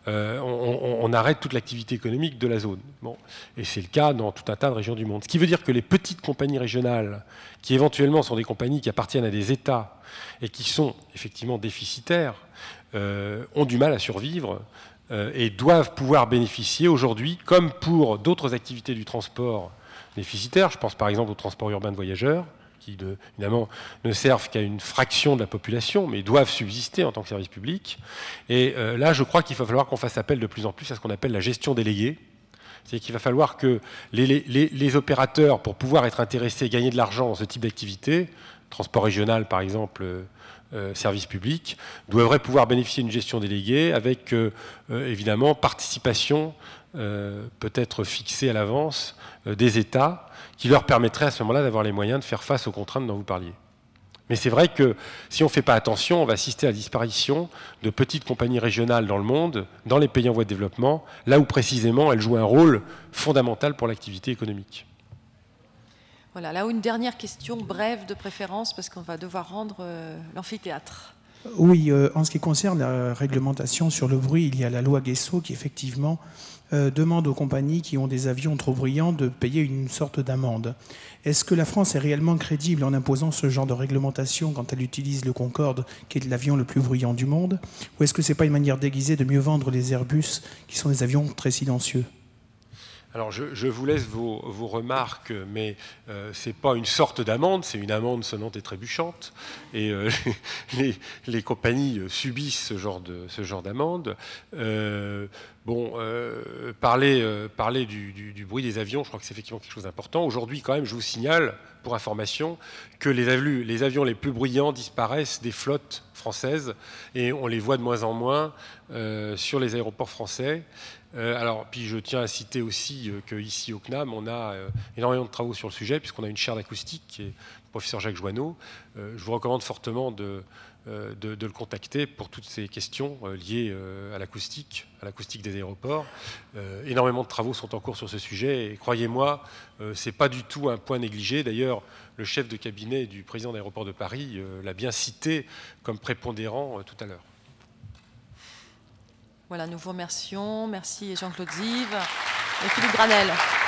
on arrête toute l'activité économique de la zone. Et c'est le cas dans tout un tas de régions du monde. Ce qui veut dire que les petites compagnies régionales, qui éventuellement sont des compagnies qui appartiennent à des États et qui sont effectivement déficitaires, ont du mal à survivre et doivent pouvoir bénéficier aujourd'hui, comme pour d'autres activités du transport déficitaires, je pense par exemple au transport urbain de voyageurs, qui évidemment ne servent qu'à une fraction de la population, mais doivent subsister en tant que service public. Et là, je crois qu'il va falloir qu'on fasse appel de plus en plus à ce qu'on appelle la gestion déléguée. C'est-à-dire qu'il va falloir que les opérateurs, pour pouvoir être intéressés, gagner de l'argent dans ce type d'activité, transport régional par exemple, service public, devraient pouvoir bénéficier d'une gestion déléguée avec évidemment participation peut-être fixée à l'avance des États, qui leur permettrait à ce moment-là d'avoir les moyens de faire face aux contraintes dont vous parliez. Mais c'est vrai que si on ne fait pas attention, on va assister à la disparition de petites compagnies régionales dans le monde, dans les pays en voie de développement, là où précisément elles jouent un rôle fondamental pour l'activité économique. Voilà, là où une dernière question brève de préférence, parce qu'on va devoir rendre l'amphithéâtre. Oui, en ce qui concerne la réglementation sur le bruit, il y a la loi Guesso qui effectivement demande aux compagnies qui ont des avions trop bruyants de payer une sorte d'amende. Est-ce que la France est réellement crédible en imposant ce genre de réglementation quand elle utilise le Concorde, qui est l'avion le plus bruyant du monde? Ou est-ce que ce n'est pas une manière déguisée de mieux vendre les Airbus, qui sont des avions très silencieux? Alors je vous laisse vos remarques, mais ce n'est pas une sorte d'amende, c'est une amende sonnante et trébuchante. Et les compagnies subissent ce genre d'amende. Parler du bruit des avions, je crois que c'est effectivement quelque chose d'important. Aujourd'hui, quand même, je vous signale, pour information, que les avions les plus bruyants disparaissent des flottes françaises et on les voit de moins en moins sur les aéroports français. Puis je tiens à citer aussi qu'ici au CNAM, on a énormément de travaux sur le sujet, puisqu'on a une chaire d'acoustique qui est le professeur Jacques Joanneau. Je vous recommande fortement de le contacter pour toutes ces questions liées à l'acoustique des aéroports. Énormément de travaux sont en cours sur ce sujet et croyez-moi, ce n'est pas du tout un point négligé. D'ailleurs, le chef de cabinet du président d'Aéroports de Paris l'a bien cité comme prépondérant tout à l'heure. Voilà, nous vous remercions. Merci Jean-Claude Zive et Philippe Granel.